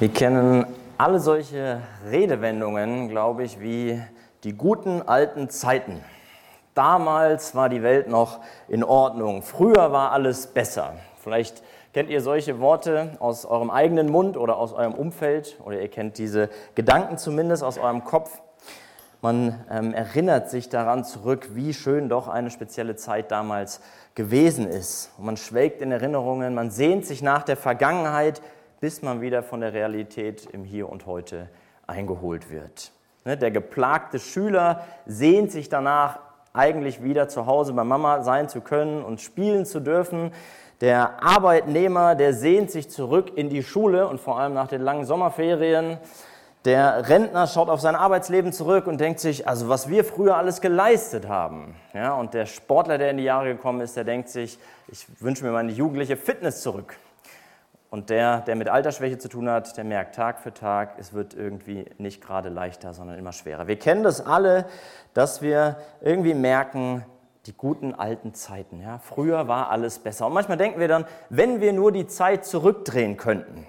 Wir kennen alle solche Redewendungen, glaube ich, wie die guten alten Zeiten. Damals war die Welt noch in Ordnung, früher war alles besser. Vielleicht kennt ihr solche Worte aus eurem eigenen Mund oder aus eurem Umfeld oder ihr kennt diese Gedanken zumindest aus eurem Kopf. Man erinnert sich daran zurück, wie schön doch eine spezielle Zeit damals gewesen ist. Und man schwelgt in Erinnerungen, man sehnt sich nach der Vergangenheit, bis man wieder von der Realität im Hier und Heute eingeholt wird. Der geplagte Schüler sehnt sich danach, eigentlich wieder zu Hause bei Mama sein zu können und spielen zu dürfen. Der Arbeitnehmer, der sehnt sich zurück in die Schule und vor allem nach den langen Sommerferien. Der Rentner schaut auf sein Arbeitsleben zurück und denkt sich, also was wir früher alles geleistet haben. Ja, und der Sportler, der in die Jahre gekommen ist, der denkt sich, ich wünsche mir meine jugendliche Fitness zurück. Und der mit Altersschwäche zu tun hat, der merkt Tag für Tag, es wird irgendwie nicht gerade leichter, sondern immer schwerer. Wir kennen das alle, dass wir irgendwie merken, die guten alten Zeiten. Ja, früher war alles besser. Und manchmal denken wir dann, wenn wir nur die Zeit zurückdrehen könnten.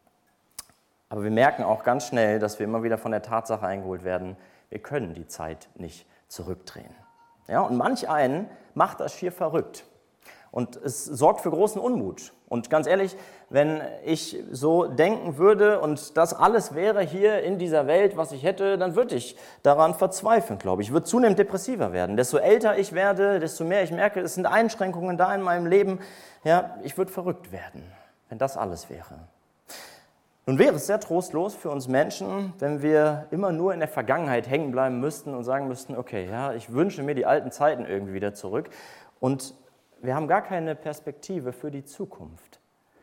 Aber wir merken auch ganz schnell, dass wir immer wieder von der Tatsache eingeholt werden, wir können die Zeit nicht zurückdrehen. Ja, und manch einen macht das schier verrückt. Und es sorgt für großen Unmut. Und ganz ehrlich, wenn ich so denken würde und das alles wäre hier in dieser Welt, was ich hätte, dann würde ich daran verzweifeln, glaube ich. Ich würde zunehmend depressiver werden. Desto älter ich werde, desto mehr ich merke, es sind Einschränkungen da in meinem Leben. Ja, ich würde verrückt werden, wenn das alles wäre. Nun wäre es sehr trostlos für uns Menschen, wenn wir immer nur in der Vergangenheit hängen bleiben müssten und sagen müssten, okay, ja, ich wünsche mir die alten Zeiten irgendwie wieder zurück. Und wir haben gar keine Perspektive für die Zukunft.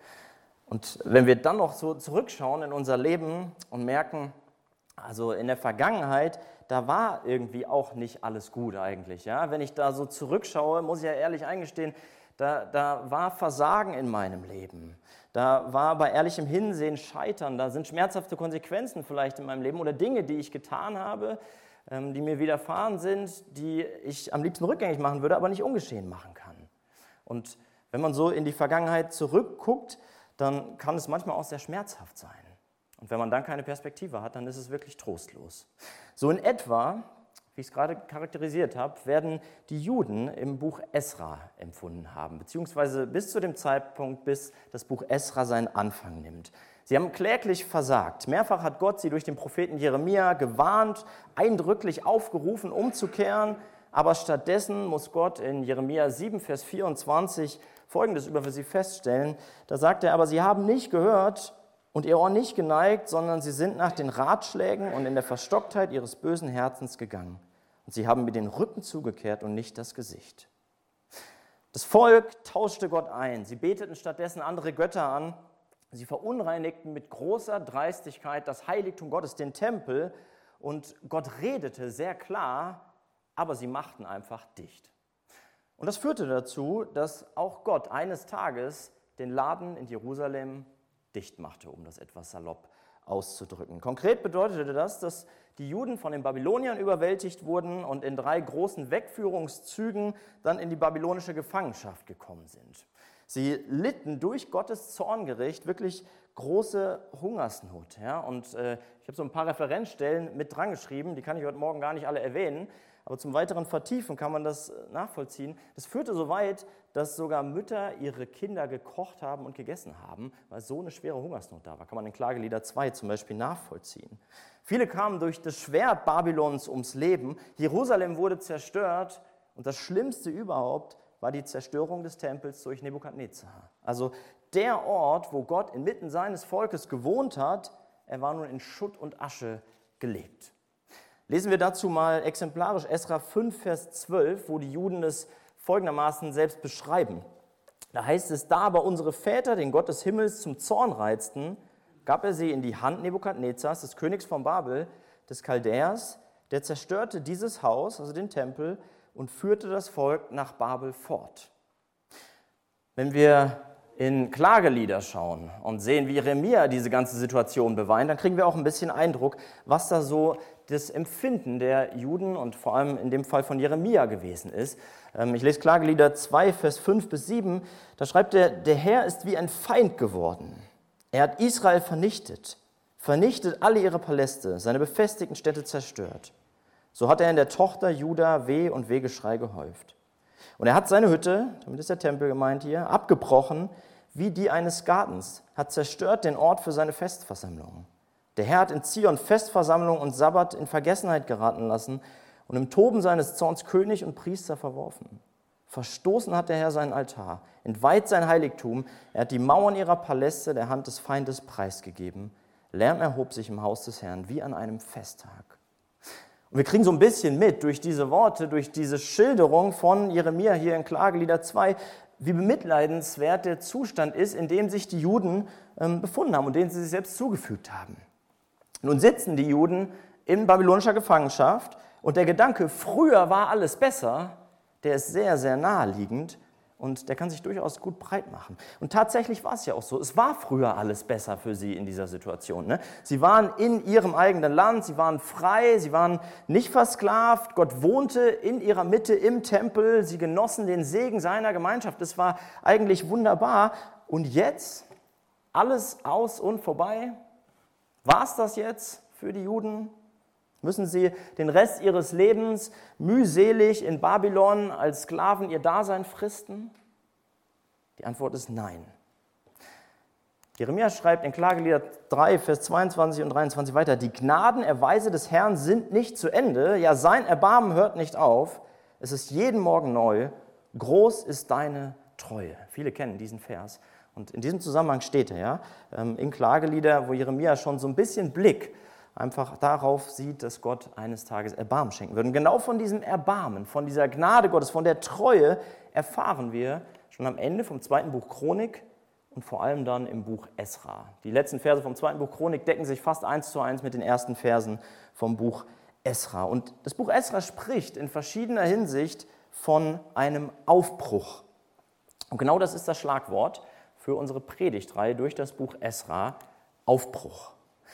Und wenn wir dann noch so zurückschauen in unser Leben und merken, also in der Vergangenheit, da war irgendwie auch nicht alles gut eigentlich. Ja? Wenn ich da so zurückschaue, muss ich ja ehrlich eingestehen, da war Versagen in meinem Leben. Da war bei ehrlichem Hinsehen Scheitern, da sind schmerzhafte Konsequenzen vielleicht in meinem Leben oder Dinge, die ich getan habe, die mir widerfahren sind, die ich am liebsten rückgängig machen würde, aber nicht ungeschehen machen kann. Und wenn man so in die Vergangenheit zurückguckt, dann kann es manchmal auch sehr schmerzhaft sein. Und wenn man dann keine Perspektive hat, dann ist es wirklich trostlos. So in etwa, wie ich es gerade charakterisiert habe, werden die Juden im Buch Esra empfunden haben, beziehungsweise bis zu dem Zeitpunkt, bis das Buch Esra seinen Anfang nimmt. Sie haben kläglich versagt. Mehrfach hat Gott sie durch den Propheten Jeremia gewarnt, eindrücklich aufgerufen, umzukehren. Aber stattdessen muss Gott in Jeremia 7, Vers 24 Folgendes über sie feststellen. Da sagt er, aber sie haben nicht gehört und ihr Ohr nicht geneigt, sondern sie sind nach den Ratschlägen und in der Verstocktheit ihres bösen Herzens gegangen. Und sie haben mir den Rücken zugekehrt und nicht das Gesicht. Das Volk tauschte Gott ein. Sie beteten stattdessen andere Götter an. Sie verunreinigten mit großer Dreistigkeit das Heiligtum Gottes, den Tempel. Und Gott redete sehr klar, aber sie machten einfach dicht. Und das führte dazu, dass auch Gott eines Tages den Laden in Jerusalem dicht machte, um das etwas salopp auszudrücken. Konkret bedeutete das, dass die Juden von den Babyloniern überwältigt wurden und in 3 großen Wegführungszügen dann in die babylonische Gefangenschaft gekommen sind. Sie litten durch Gottes Zorngericht wirklich große Hungersnot. Ja? Und ich habe so ein paar Referenzstellen mit dran geschrieben, die kann ich heute Morgen gar nicht alle erwähnen. Aber zum weiteren Vertiefen kann man das nachvollziehen. Das führte so weit, dass sogar Mütter ihre Kinder gekocht haben und gegessen haben, weil so eine schwere Hungersnot da war. Kann man in Klagelieder 2 zum Beispiel nachvollziehen. Viele kamen durch das Schwert Babylons ums Leben. Jerusalem wurde zerstört und das Schlimmste überhaupt war die Zerstörung des Tempels durch Nebukadnezar. Also der Ort, wo Gott inmitten seines Volkes gewohnt hat, er war nun in Schutt und Asche gelegt. Lesen wir dazu mal exemplarisch Esra 5, Vers 12, wo die Juden es folgendermaßen selbst beschreiben. Da heißt es, da aber unsere Väter den Gott des Himmels zum Zorn reizten, gab er sie in die Hand Nebukadnezars, des Königs von Babel, des Chaldäers, der zerstörte dieses Haus, also den Tempel, und führte das Volk nach Babel fort. Wenn wir in Klagelieder schauen und sehen, wie Jeremia diese ganze Situation beweint, dann kriegen wir auch ein bisschen Eindruck, was da so das Empfinden der Juden und vor allem in dem Fall von Jeremia gewesen ist. Ich lese Klagelieder 2, Vers 5 bis 7, da schreibt er, der Herr ist wie ein Feind geworden. Er hat Israel vernichtet. vernichtet alle ihre Paläste, seine befestigten Städte zerstört. So hat er in der Tochter Juda Weh und Wehgeschrei gehäuft. Und er hat seine Hütte, damit ist der Tempel gemeint hier, abgebrochen wie die eines Gartens, hat zerstört den Ort für seine Festversammlungen. Der Herr hat in Zion Festversammlung und Sabbat in Vergessenheit geraten lassen und im Toben seines Zorns König und Priester verworfen. Verstoßen hat der Herr seinen Altar, entweiht sein Heiligtum, er hat die Mauern ihrer Paläste der Hand des Feindes preisgegeben. Lärm erhob sich im Haus des Herrn wie an einem Festtag. Und wir kriegen so ein bisschen mit durch diese Worte, durch diese Schilderung von Jeremia hier in Klagelieder 2, wie bemitleidenswert der Zustand ist, in dem sich die Juden befunden haben und den sie sich selbst zugefügt haben. Nun sitzen die Juden in babylonischer Gefangenschaft und der Gedanke, früher war alles besser, der ist sehr, sehr naheliegend und der kann sich durchaus gut breit machen. Und tatsächlich war es ja auch so, es war früher alles besser für sie in dieser Situation. Ne? Sie waren in ihrem eigenen Land, sie waren frei, sie waren nicht versklavt, Gott wohnte in ihrer Mitte im Tempel, sie genossen den Segen seiner Gemeinschaft, es war eigentlich wunderbar. Und jetzt, alles aus und vorbei, war es das jetzt für die Juden? Müssen sie den Rest ihres Lebens mühselig in Babylon als Sklaven ihr Dasein fristen? Die Antwort ist nein. Jeremia schreibt in Klagelieder 3, Vers 22 und 23 weiter, die Gnadenerweise des Herrn sind nicht zu Ende, ja, sein Erbarmen hört nicht auf, es ist jeden Morgen neu, groß ist deine Treue. Viele kennen diesen Vers. Und in diesem Zusammenhang steht er, ja, in Klagelieder, wo Jeremia schon so ein bisschen Blick einfach darauf sieht, dass Gott eines Tages Erbarmen schenken wird. Und genau von diesem Erbarmen, von dieser Gnade Gottes, von der Treue erfahren wir schon am Ende vom 2. Buch Chronik und vor allem dann im Buch Esra. Die letzten Verse vom 2. Buch Chronik decken sich fast 1:1 mit den ersten Versen vom Buch Esra. Und das Buch Esra spricht in verschiedener Hinsicht von einem Aufbruch. Und genau das ist das Schlagwort für unsere Predigtreihe durch das Buch Esra, Aufbruch.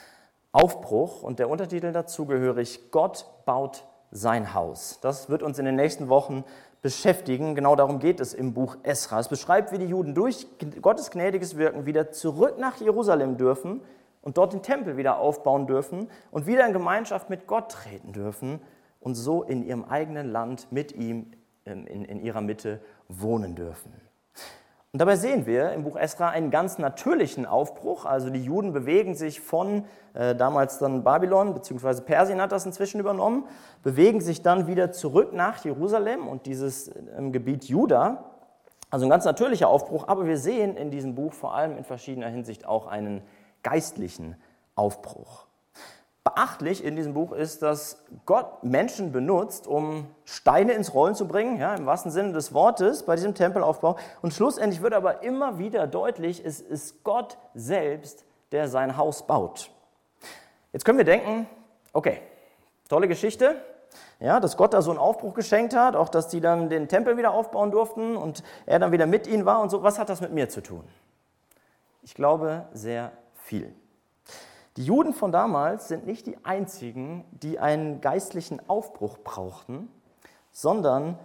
Aufbruch und der Untertitel dazugehörig, Gott baut sein Haus. Das wird uns in den nächsten Wochen beschäftigen. Genau darum geht es im Buch Esra. Es beschreibt, wie die Juden durch Gottes gnädiges Wirken wieder zurück nach Jerusalem dürfen und dort den Tempel wieder aufbauen dürfen und wieder in Gemeinschaft mit Gott treten dürfen und so in ihrem eigenen Land mit ihm in ihrer Mitte wohnen dürfen. Und dabei sehen wir im Buch Esra einen ganz natürlichen Aufbruch. Also die Juden bewegen sich von damals dann Babylon, beziehungsweise Persien hat das inzwischen übernommen, bewegen sich dann wieder zurück nach Jerusalem und dieses Gebiet Juda. Also ein ganz natürlicher Aufbruch, aber wir sehen in diesem Buch vor allem in verschiedener Hinsicht auch einen geistlichen Aufbruch. Beachtlich in diesem Buch ist, dass Gott Menschen benutzt, um Steine ins Rollen zu bringen, ja, im wahrsten Sinne des Wortes, bei diesem Tempelaufbau. Und schlussendlich wird aber immer wieder deutlich, es ist Gott selbst, der sein Haus baut. Jetzt können wir denken, okay, tolle Geschichte, ja, dass Gott da so einen Aufbruch geschenkt hat, auch dass die dann den Tempel wieder aufbauen durften und er dann wieder mit ihnen war und so. Was hat das mit mir zu tun? Ich glaube, sehr viel. Die Juden von damals sind nicht die einzigen, die einen geistlichen Aufbruch brauchten, sondern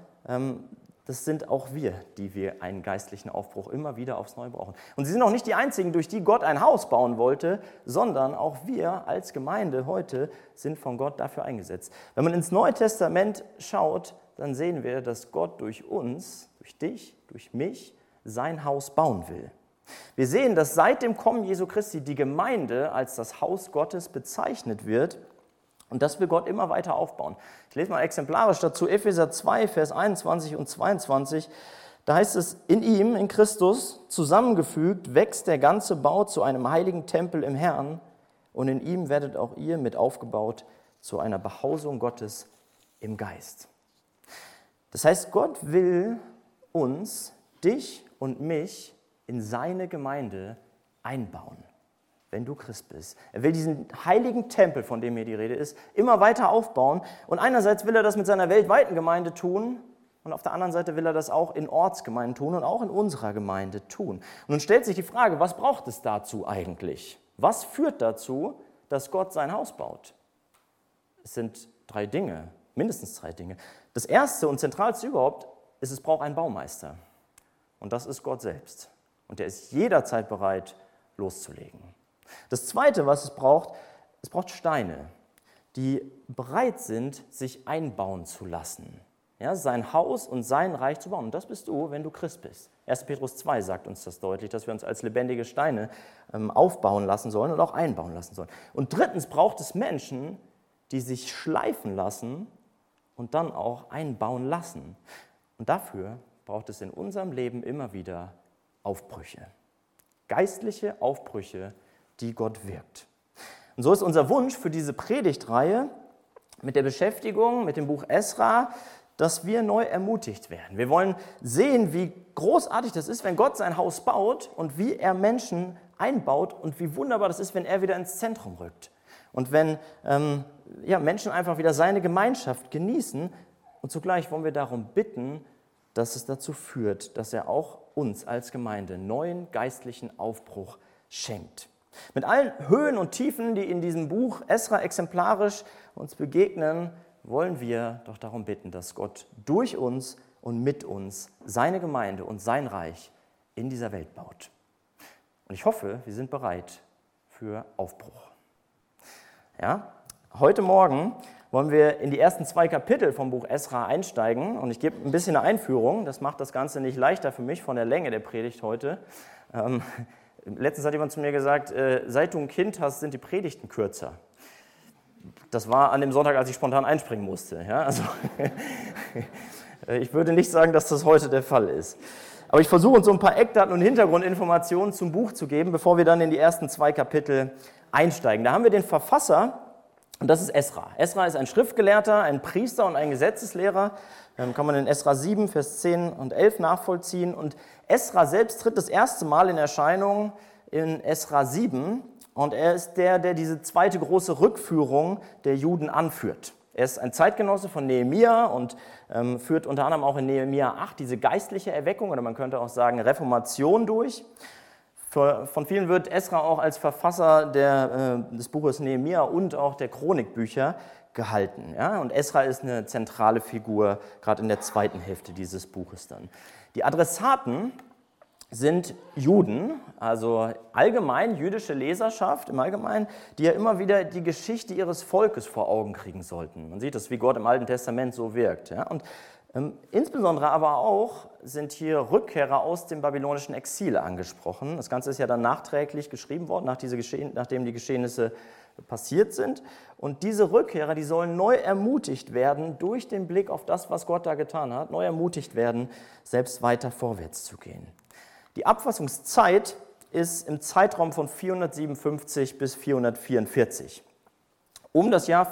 das sind auch wir, die wir einen geistlichen Aufbruch immer wieder aufs Neue brauchen. Und sie sind auch nicht die einzigen, durch die Gott ein Haus bauen wollte, sondern auch wir als Gemeinde heute sind von Gott dafür eingesetzt. Wenn man ins Neue Testament schaut, dann sehen wir, dass Gott durch uns, durch dich, durch mich, sein Haus bauen will. Wir sehen, dass seit dem Kommen Jesu Christi die Gemeinde als das Haus Gottes bezeichnet wird und das will Gott immer weiter aufbauen. Ich lese mal exemplarisch dazu Epheser 2, Vers 21 und 22. Da heißt es, in ihm, in Christus, zusammengefügt, wächst der ganze Bau zu einem heiligen Tempel im Herrn und in ihm werdet auch ihr mit aufgebaut zu einer Behausung Gottes im Geist. Das heißt, Gott will uns, dich und mich, in seine Gemeinde einbauen, wenn du Christ bist. Er will diesen heiligen Tempel, von dem hier die Rede ist, immer weiter aufbauen. Und einerseits will er das mit seiner weltweiten Gemeinde tun und auf der anderen Seite will er das auch in Ortsgemeinden tun und auch in unserer Gemeinde tun. Und nun stellt sich die Frage, was braucht es dazu eigentlich? Was führt dazu, dass Gott sein Haus baut? Es sind 3 Dinge, mindestens 3 Dinge. Das erste und zentralste überhaupt ist, es braucht einen Baumeister. Und das ist Gott selbst. Und der ist jederzeit bereit, loszulegen. Das Zweite, was es braucht Steine, die bereit sind, sich einbauen zu lassen. Ja, sein Haus und sein Reich zu bauen. Und das bist du, wenn du Christ bist. 1. Petrus 2 sagt uns das deutlich, dass wir uns als lebendige Steine aufbauen lassen sollen und auch einbauen lassen sollen. Und drittens braucht es Menschen, die sich schleifen lassen und dann auch einbauen lassen. Und dafür braucht es in unserem Leben immer wieder Aufbrüche. Geistliche Aufbrüche, die Gott wirkt. Und so ist unser Wunsch für diese Predigtreihe mit der Beschäftigung mit dem Buch Esra, dass wir neu ermutigt werden. Wir wollen sehen, wie großartig das ist, wenn Gott sein Haus baut und wie er Menschen einbaut und wie wunderbar das ist, wenn er wieder ins Zentrum rückt. Und wenn Menschen einfach wieder seine Gemeinschaft genießen. Und zugleich wollen wir darum bitten, dass es dazu führt, dass er auch uns als Gemeinde neuen geistlichen Aufbruch schenkt. Mit allen Höhen und Tiefen, die in diesem Buch Esra exemplarisch uns begegnen, wollen wir doch darum bitten, dass Gott durch uns und mit uns seine Gemeinde und sein Reich in dieser Welt baut. Und ich hoffe, wir sind bereit für Aufbruch. Ja? Heute Morgen wollen wir in die ersten 2 Kapitel vom Buch Esra einsteigen und ich gebe ein bisschen eine Einführung. Das macht das Ganze nicht leichter für mich von der Länge der Predigt heute. Letztens hat jemand zu mir gesagt, seit du ein Kind hast, sind die Predigten kürzer. Das war an dem Sonntag, als ich spontan einspringen musste. Ja, also ich würde nicht sagen, dass das heute der Fall ist. Aber ich versuche uns so ein paar Eckdaten und Hintergrundinformationen zum Buch zu geben, bevor wir dann in die ersten 2 Kapitel einsteigen. Da haben wir den Verfasser, und das ist Esra. Esra ist ein Schriftgelehrter, ein Priester und ein Gesetzeslehrer. Kann man in Esra 7, Vers 10 und 11 nachvollziehen. Und Esra selbst tritt das erste Mal in Erscheinung in Esra 7. Und er ist der diese zweite große Rückführung der Juden anführt. Er ist ein Zeitgenosse von Nehemia und führt unter anderem auch in Nehemia 8 diese geistliche Erweckung oder man könnte auch sagen Reformation durch. Von vielen wird Esra auch als Verfasser des Buches Nehemia und auch der Chronikbücher gehalten. Ja? Und Esra ist eine zentrale Figur, gerade in der zweiten Hälfte dieses Buches dann. Die Adressaten sind Juden, also allgemein jüdische Leserschaft im Allgemeinen, die ja immer wieder die Geschichte ihres Volkes vor Augen kriegen sollten. Man sieht das, wie Gott im Alten Testament so wirkt. Ja? Und insbesondere aber auch sind hier Rückkehrer aus dem babylonischen Exil angesprochen. Das Ganze ist ja dann nachträglich geschrieben worden, nachdem die Geschehnisse passiert sind. Und diese Rückkehrer, die sollen neu ermutigt werden durch den Blick auf das, was Gott da getan hat, neu ermutigt werden, selbst weiter vorwärts zu gehen. Die Abfassungszeit ist im Zeitraum von 457 bis 444. Um das Jahr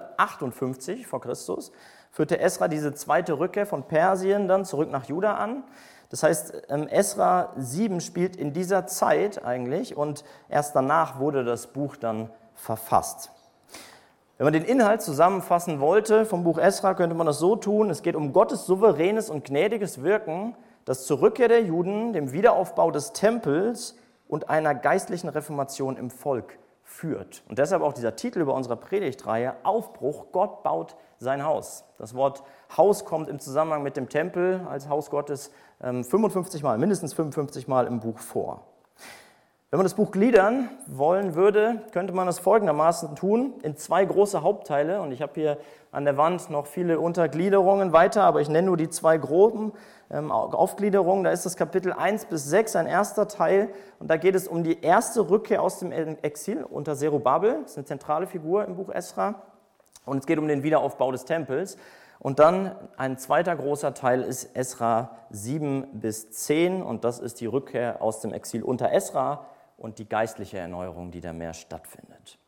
458 vor Christus führte Esra diese zweite Rückkehr von Persien dann zurück nach Juda an. Das heißt, Esra 7 spielt in dieser Zeit eigentlich und erst danach wurde das Buch dann verfasst. Wenn man den Inhalt zusammenfassen wollte vom Buch Esra, könnte man das so tun: Es geht um Gottes souveränes und gnädiges Wirken, das zur Rückkehr der Juden, dem Wiederaufbau des Tempels und einer geistlichen Reformation im Volk führt. Und deshalb auch dieser Titel über unserer Predigtreihe: Aufbruch, Gott baut sein Haus. Das Wort Haus kommt im Zusammenhang mit dem Tempel als Haus Gottes 55 Mal, mindestens 55 Mal im Buch vor. Wenn man das Buch gliedern wollen würde, könnte man das folgendermaßen tun, in 2 große Hauptteile. Und ich habe hier an der Wand noch viele Untergliederungen weiter, aber ich nenne nur die 2 groben Aufgliederungen. Da ist das Kapitel 1 bis 6 ein erster Teil. Und da geht es um die erste Rückkehr aus dem Exil unter Zerubabel. Das ist eine zentrale Figur im Buch Esra. Und es geht um den Wiederaufbau des Tempels. Und dann ein zweiter großer Teil ist Esra 7 bis 10. Und das ist die Rückkehr aus dem Exil unter Esra und die geistliche Erneuerung, die da mehr stattfindet.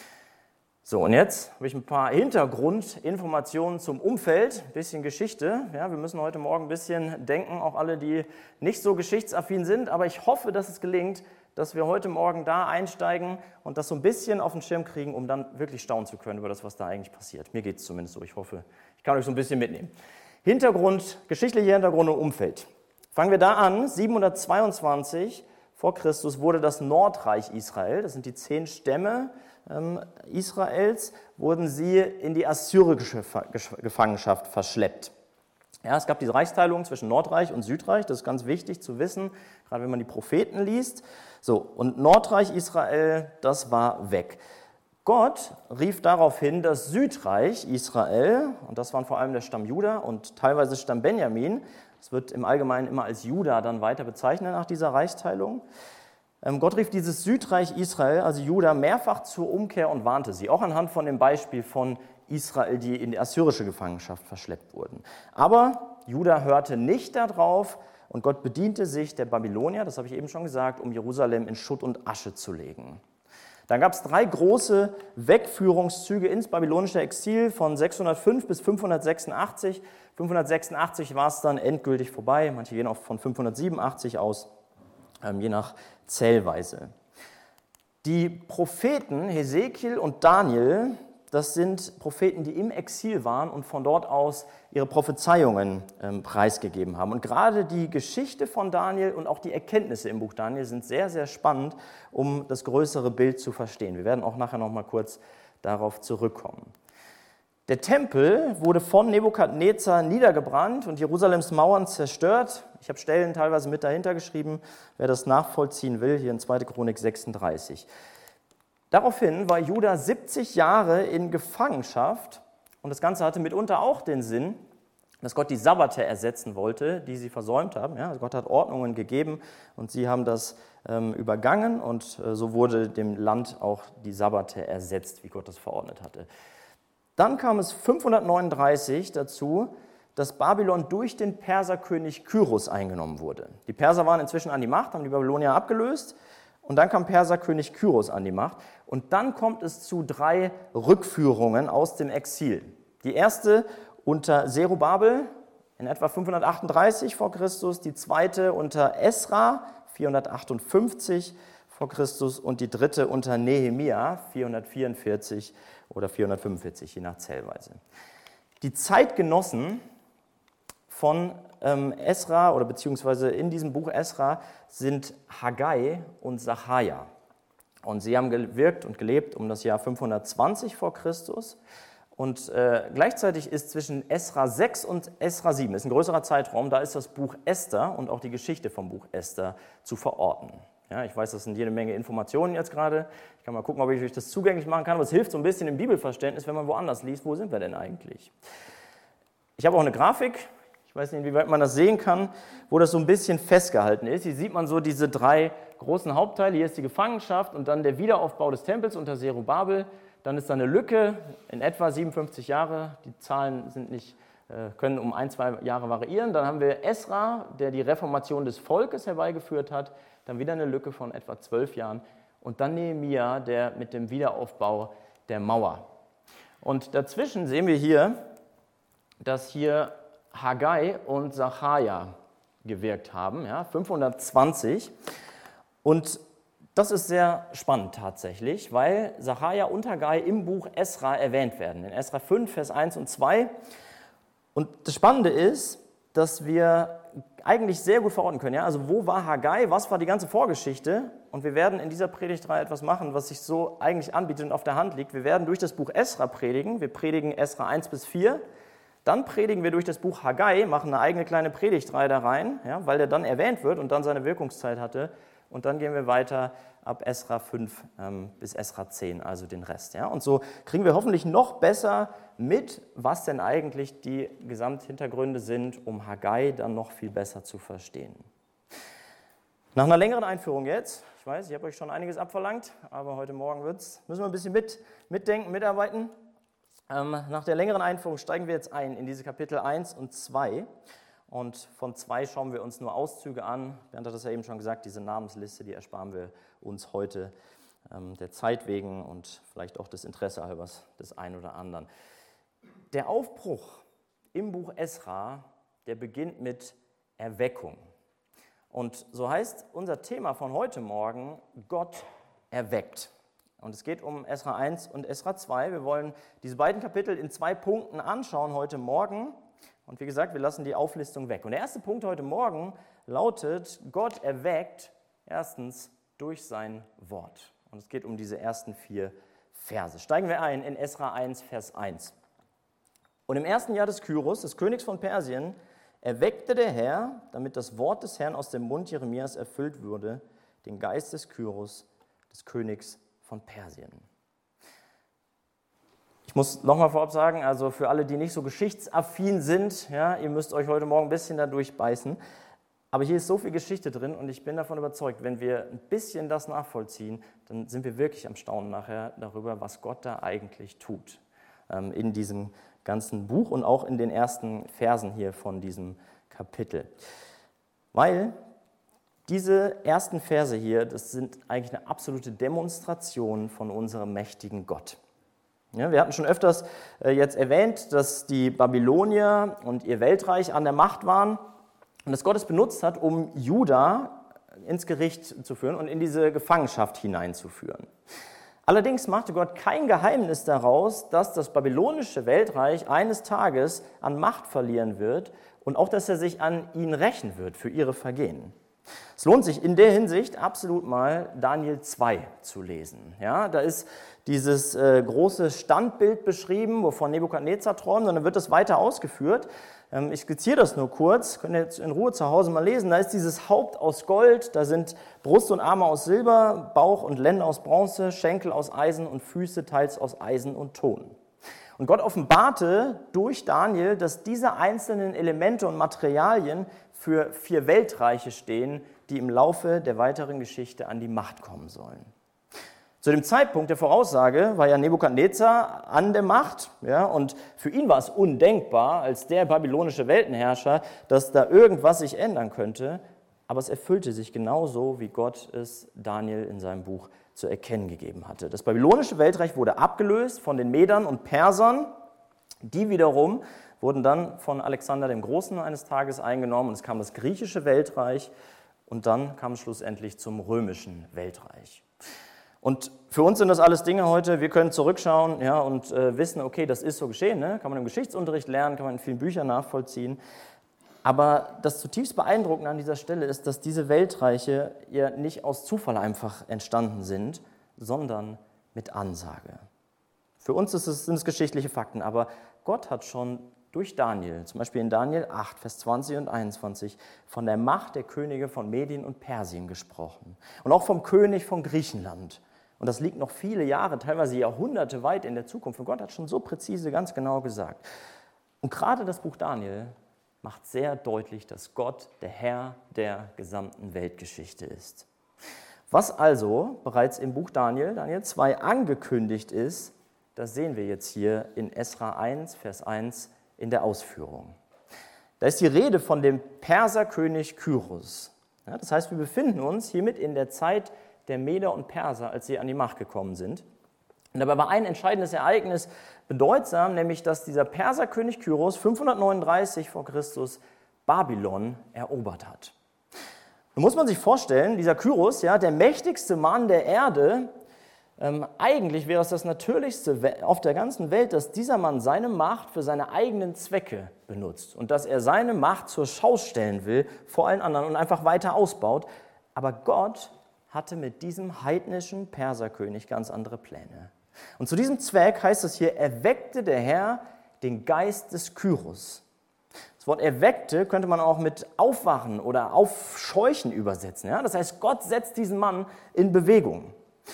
So, und jetzt habe ich ein paar Hintergrundinformationen zum Umfeld, ein bisschen Geschichte. Ja, wir müssen heute Morgen ein bisschen denken, auch alle, die nicht so geschichtsaffin sind. Aber ich hoffe, dass es gelingt, dass wir heute Morgen da einsteigen und das so ein bisschen auf den Schirm kriegen, um dann wirklich staunen zu können über das, was da eigentlich passiert. Mir geht es zumindest so. Ich hoffe, ich kann euch so ein bisschen mitnehmen. Geschichtlicher Hintergrund und Umfeld. Fangen wir da an. 722 vor Christus wurde das Nordreich Israel, das sind die 10 Stämme Israels, wurden sie in die assyrische Gefangenschaft verschleppt. Ja, es gab diese Reichsteilung zwischen Nordreich und Südreich, das ist ganz wichtig zu wissen, gerade wenn man die Propheten liest. So, und Nordreich Israel, das war weg. Gott rief darauf hin, das Südreich Israel, und das waren vor allem der Stamm Juda und teilweise Stamm Benjamin, das wird im Allgemeinen immer als Juda dann weiter bezeichnet nach dieser Reichsteilung. Gott rief dieses Südreich Israel, also Juda, mehrfach zur Umkehr und warnte sie, auch anhand von dem Beispiel von Israel, die in die assyrische Gefangenschaft verschleppt wurden. Aber Juda hörte nicht darauf und Gott bediente sich der Babylonier, das habe ich eben schon gesagt, um Jerusalem in Schutt und Asche zu legen. Dann gab es 3 große Wegführungszüge ins babylonische Exil von 605 bis 586. 586 war es dann endgültig vorbei, manche gehen auch von 587 aus, je nach Zählweise. Die Propheten Hesekiel und Daniel, das sind Propheten, die im Exil waren und von dort aus ihre Prophezeiungen preisgegeben haben. Und gerade die Geschichte von Daniel und auch die Erkenntnisse im Buch Daniel sind sehr, sehr spannend, um das größere Bild zu verstehen. Wir werden auch nachher noch mal kurz darauf zurückkommen. Der Tempel wurde von Nebukadnezar niedergebrannt und Jerusalems Mauern zerstört. Ich habe Stellen teilweise mit dahinter geschrieben, wer das nachvollziehen will, hier in 2. Chronik 36. Daraufhin war Juda 70 Jahre in Gefangenschaft und das Ganze hatte mitunter auch den Sinn, dass Gott die Sabbate ersetzen wollte, die sie versäumt haben. Ja, also Gott hat Ordnungen gegeben und sie haben das übergangen und so wurde dem Land auch die Sabbate ersetzt, wie Gott das verordnet hatte. Dann kam es 539 dazu, dass Babylon durch den Perserkönig Kyros eingenommen wurde. Die Perser waren inzwischen an die Macht, haben die Babylonier abgelöst und dann kam Perserkönig Kyros an die Macht. Und dann kommt es zu 3 Rückführungen aus dem Exil. Die erste unter Zerubabel in etwa 538 vor Christus, die zweite unter Esra 458 vor Christus und die dritte unter Nehemia 444 oder 445, je nach Zählweise. Die Zeitgenossen von Esra oder beziehungsweise in diesem Buch Esra sind Haggai und Sacharja. Und sie haben gewirkt und gelebt um das Jahr 520 vor Christus. Und gleichzeitig ist zwischen Esra 6 und Esra 7, ist ein größerer Zeitraum, da ist das Buch Esther und auch die Geschichte vom Buch Esther zu verorten. Ja, ich weiß, das sind jede Menge Informationen jetzt gerade. Ich kann mal gucken, ob ich euch das zugänglich machen kann, aber es hilft so ein bisschen im Bibelverständnis, wenn man woanders liest, wo sind wir denn eigentlich? Ich habe auch eine Grafik, ich weiß nicht, inwieweit man das sehen kann, wo das so ein bisschen festgehalten ist. Hier sieht man so diese 3 großen Hauptteile. Hier ist die Gefangenschaft und dann der Wiederaufbau des Tempels unter Zerubabel. Dann ist da eine Lücke, in etwa 57 Jahre. Die Zahlen sind nicht, können um 1-2 Jahre variieren. Dann haben wir Esra, der die Reformation des Volkes herbeigeführt hat. Dann wieder eine Lücke von etwa 12 Jahren. Und dann Nehemia, der mit dem Wiederaufbau der Mauer. Und dazwischen sehen wir hier, dass hier Haggai und Sacharja gewirkt haben, ja, 520. Und das ist sehr spannend tatsächlich, weil Sacharja und Haggai im Buch Esra erwähnt werden, in Esra 5, Vers 1 und 2. Und das Spannende ist, dass wir eigentlich sehr gut verorten können. Ja? Also wo war Haggai, was war die ganze Vorgeschichte? Und wir werden in dieser Predigtreihe etwas machen, was sich so eigentlich anbietet und auf der Hand liegt. Wir werden durch das Buch Esra predigen. Wir predigen Esra 1 bis 4. Dann predigen wir durch das Buch Haggai, machen eine eigene kleine Predigtreihe da rein, ja, weil der dann erwähnt wird und dann seine Wirkungszeit hatte. Und dann gehen wir weiter ab Esra 5 bis Esra 10, also den Rest. Ja. Und so kriegen wir hoffentlich noch besser mit, was denn eigentlich die Gesamthintergründe sind, um Haggai dann noch viel besser zu verstehen. Nach einer längeren Einführung jetzt, ich weiß, ich habe euch schon einiges abverlangt, aber heute Morgen müssen wir ein bisschen mitdenken, mitarbeiten. Nach der längeren Einführung steigen wir jetzt ein in diese Kapitel 1 und 2. Und von 2 schauen wir uns nur Auszüge an. Bernd hat das ja eben schon gesagt, diese Namensliste, die ersparen wir uns heute der Zeit wegen und vielleicht auch des Interesse halbers des einen oder anderen. Der Aufbruch im Buch Esra, der beginnt mit Erweckung. Und so heißt unser Thema von heute Morgen, Gott erweckt. Und es geht um Esra 1 und Esra 2. Wir wollen diese beiden Kapitel in 2 Punkten anschauen heute Morgen. Und wie gesagt, wir lassen die Auflistung weg. Und der erste Punkt heute Morgen lautet, Gott erweckt erstens durch sein Wort. Und es geht um diese ersten 4 Verse. Steigen wir ein in Esra 1, Vers 1. Und im ersten Jahr des Kyros, des Königs von Persien, erweckte der Herr, damit das Wort des Herrn aus dem Mund Jeremias erfüllt würde, den Geist des Kyros, des Königs von Persien. Ich muss nochmal vorab sagen, also für alle, die nicht so geschichtsaffin sind, ja, ihr müsst euch heute Morgen ein bisschen da durchbeißen, aber hier ist so viel Geschichte drin und ich bin davon überzeugt, wenn wir ein bisschen das nachvollziehen, dann sind wir wirklich am Staunen nachher darüber, was Gott da eigentlich tut in diesem ganzen Buch und auch in den ersten Versen hier von diesem Kapitel. Weil diese ersten Verse hier, das sind eigentlich eine absolute Demonstration von unserem mächtigen Gott. Ja, wir hatten schon öfters jetzt erwähnt, dass die Babylonier und ihr Weltreich an der Macht waren und dass Gott es benutzt hat, um Juda ins Gericht zu führen und in diese Gefangenschaft hineinzuführen. Allerdings machte Gott kein Geheimnis daraus, dass das babylonische Weltreich eines Tages an Macht verlieren wird und auch, dass er sich an ihnen rächen wird für ihre Vergehen. Es lohnt sich in der Hinsicht absolut mal Daniel 2 zu lesen. Ja, da ist dieses große Standbild beschrieben, wovon Nebukadnezar träumt, und dann wird das weiter ausgeführt. Ich skizziere das nur kurz, könnt ihr jetzt in Ruhe zu Hause mal lesen. Da ist dieses Haupt aus Gold, da sind Brust und Arme aus Silber, Bauch und Lenden aus Bronze, Schenkel aus Eisen und Füße teils aus Eisen und Ton. Und Gott offenbarte durch Daniel, dass diese einzelnen Elemente und Materialien für 4 Weltreiche stehen, die im Laufe der weiteren Geschichte an die Macht kommen sollen. Zu dem Zeitpunkt der Voraussage war ja Nebukadnezar an der Macht, ja, und für ihn war es undenkbar, als der babylonische Weltenherrscher, dass da irgendwas sich ändern könnte, aber es erfüllte sich genauso, wie Gott es Daniel in seinem Buch zu erkennen gegeben hatte. Das babylonische Weltreich wurde abgelöst von den Medern und Persern, die wiederum wurden dann von Alexander dem Großen eines Tages eingenommen und es kam das griechische Weltreich und dann kam es schlussendlich zum römischen Weltreich. Und für uns sind das alles Dinge heute, wir können zurückschauen, ja, und wissen, okay, das ist so geschehen, ne? Kann man im Geschichtsunterricht lernen, kann man in vielen Büchern nachvollziehen. Aber das zutiefst Beeindruckende an dieser Stelle ist, dass diese Weltreiche ja nicht aus Zufall einfach entstanden sind, sondern mit Ansage. Für uns sind es geschichtliche Fakten, aber Gott hat schon durch Daniel, zum Beispiel in Daniel 8, Vers 20 und 21, von der Macht der Könige von Medien und Persien gesprochen und auch vom König von Griechenland. Und das liegt noch viele Jahre, teilweise Jahrhunderte weit in der Zukunft. Und Gott hat schon so präzise, ganz genau gesagt. Und gerade das Buch Daniel macht sehr deutlich, dass Gott der Herr der gesamten Weltgeschichte ist. Was also bereits im Buch Daniel 2 angekündigt ist, das sehen wir jetzt hier in Esra 1, Vers 1 in der Ausführung. Da ist die Rede von dem Perserkönig Kyros. Ja, das heißt, wir befinden uns hiermit in der Zeit der Meder und Perser, als sie an die Macht gekommen sind. Und dabei war ein entscheidendes Ereignis bedeutsam, nämlich dass dieser Perserkönig Kyros 539 vor Christus Babylon erobert hat. Nun muss man sich vorstellen, dieser Kyros, ja, der mächtigste Mann der Erde, eigentlich wäre es das Natürlichste auf der ganzen Welt, dass dieser Mann seine Macht für seine eigenen Zwecke benutzt und dass er seine Macht zur Schau stellen will vor allen anderen und einfach weiter ausbaut. Aber Gott hatte mit diesem heidnischen Perserkönig ganz andere Pläne. Und zu diesem Zweck heißt es hier, erweckte der Herr den Geist des Kyros. Das Wort erweckte könnte man auch mit aufwachen oder aufscheuchen übersetzen. Ja? Das heißt, Gott setzt diesen Mann in Bewegung.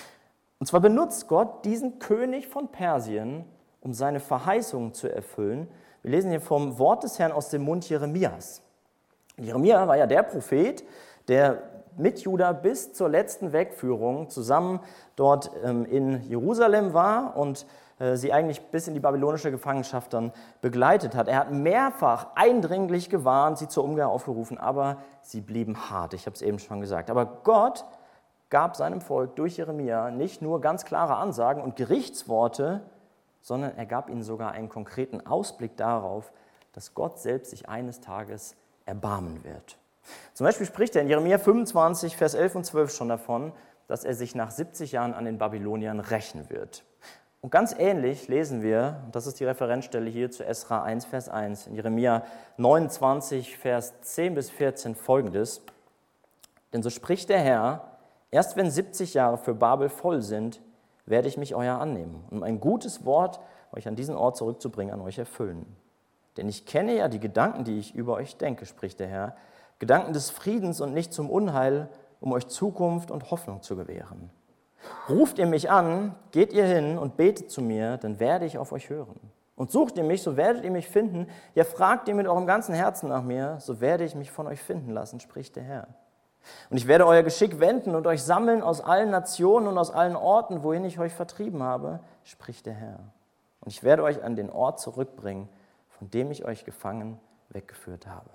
Und zwar benutzt Gott diesen König von Persien, um seine Verheißungen zu erfüllen. Wir lesen hier vom Wort des Herrn aus dem Mund Jeremias. Jeremia war ja der Prophet, der mit Juda bis zur letzten Wegführung zusammen dort in Jerusalem war und sie eigentlich bis in die babylonische Gefangenschaft dann begleitet hat. Er hat mehrfach eindringlich gewarnt, sie zur Umkehr aufgerufen, aber sie blieben hart. Ich habe es eben schon gesagt. Aber Gott gab seinem Volk durch Jeremia nicht nur ganz klare Ansagen und Gerichtsworte, sondern er gab ihnen sogar einen konkreten Ausblick darauf, dass Gott selbst sich eines Tages erbarmen wird. Zum Beispiel spricht er in Jeremia 25, Vers 11 und 12 schon davon, dass er sich nach 70 Jahren an den Babyloniern rächen wird. Und ganz ähnlich lesen wir, und das ist die Referenzstelle hier zu Esra 1, Vers 1, in Jeremia 29, Vers 10 bis 14 folgendes: Denn so spricht der Herr, erst wenn 70 Jahre für Babel voll sind, werde ich mich euer annehmen und ein gutes Wort, euch an diesen Ort zurückzubringen, an euch erfüllen. Denn ich kenne ja die Gedanken, die ich über euch denke, spricht der Herr, Gedanken des Friedens und nicht zum Unheil, um euch Zukunft und Hoffnung zu gewähren. Ruft ihr mich an, geht ihr hin und betet zu mir, dann werde ich auf euch hören. Und sucht ihr mich, so werdet ihr mich finden. Ja, fragt ihr mit eurem ganzen Herzen nach mir, so werde ich mich von euch finden lassen, spricht der Herr. Und ich werde euer Geschick wenden und euch sammeln aus allen Nationen und aus allen Orten, wohin ich euch vertrieben habe, spricht der Herr. Und ich werde euch an den Ort zurückbringen, von dem ich euch gefangen weggeführt habe.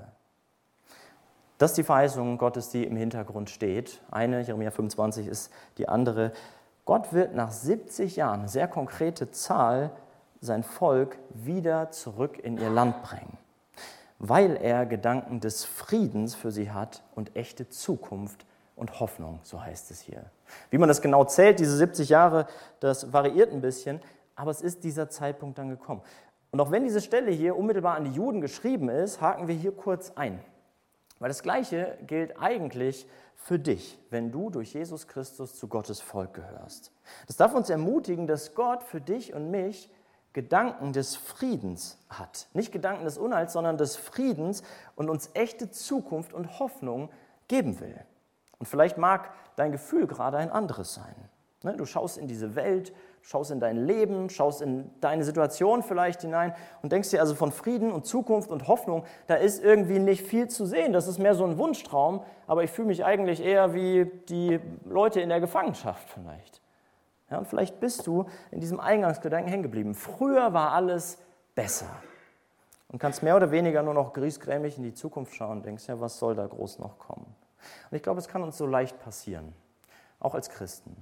Das ist die Verheißung Gottes, die im Hintergrund steht. Eine, Jeremia 25, ist die andere. Gott wird nach 70 Jahren, eine sehr konkrete Zahl, sein Volk wieder zurück in ihr Land bringen, weil er Gedanken des Friedens für sie hat und echte Zukunft und Hoffnung, so heißt es hier. Wie man das genau zählt, diese 70 Jahre, das variiert ein bisschen, aber es ist dieser Zeitpunkt dann gekommen. Und auch wenn diese Stelle hier unmittelbar an die Juden geschrieben ist, haken wir hier kurz ein. Weil das Gleiche gilt eigentlich für dich, wenn du durch Jesus Christus zu Gottes Volk gehörst. Das darf uns ermutigen, dass Gott für dich und mich Gedanken des Friedens hat. Nicht Gedanken des Unheils, sondern des Friedens und uns echte Zukunft und Hoffnung geben will. Und vielleicht mag dein Gefühl gerade ein anderes sein. Du schaust in diese Welt, schaust in dein Leben, schaust in deine Situation vielleicht hinein und denkst dir also von Frieden und Zukunft und Hoffnung, da ist irgendwie nicht viel zu sehen. Das ist mehr so ein Wunschtraum, aber ich fühle mich eigentlich eher wie die Leute in der Gefangenschaft vielleicht. Ja, und vielleicht bist du in diesem Eingangsgedanken hängen geblieben. Früher war alles besser. Und kannst mehr oder weniger nur noch griesgrämig in die Zukunft schauen und denkst, ja, was soll da groß noch kommen? Und ich glaube, es kann uns so leicht passieren, auch als Christen.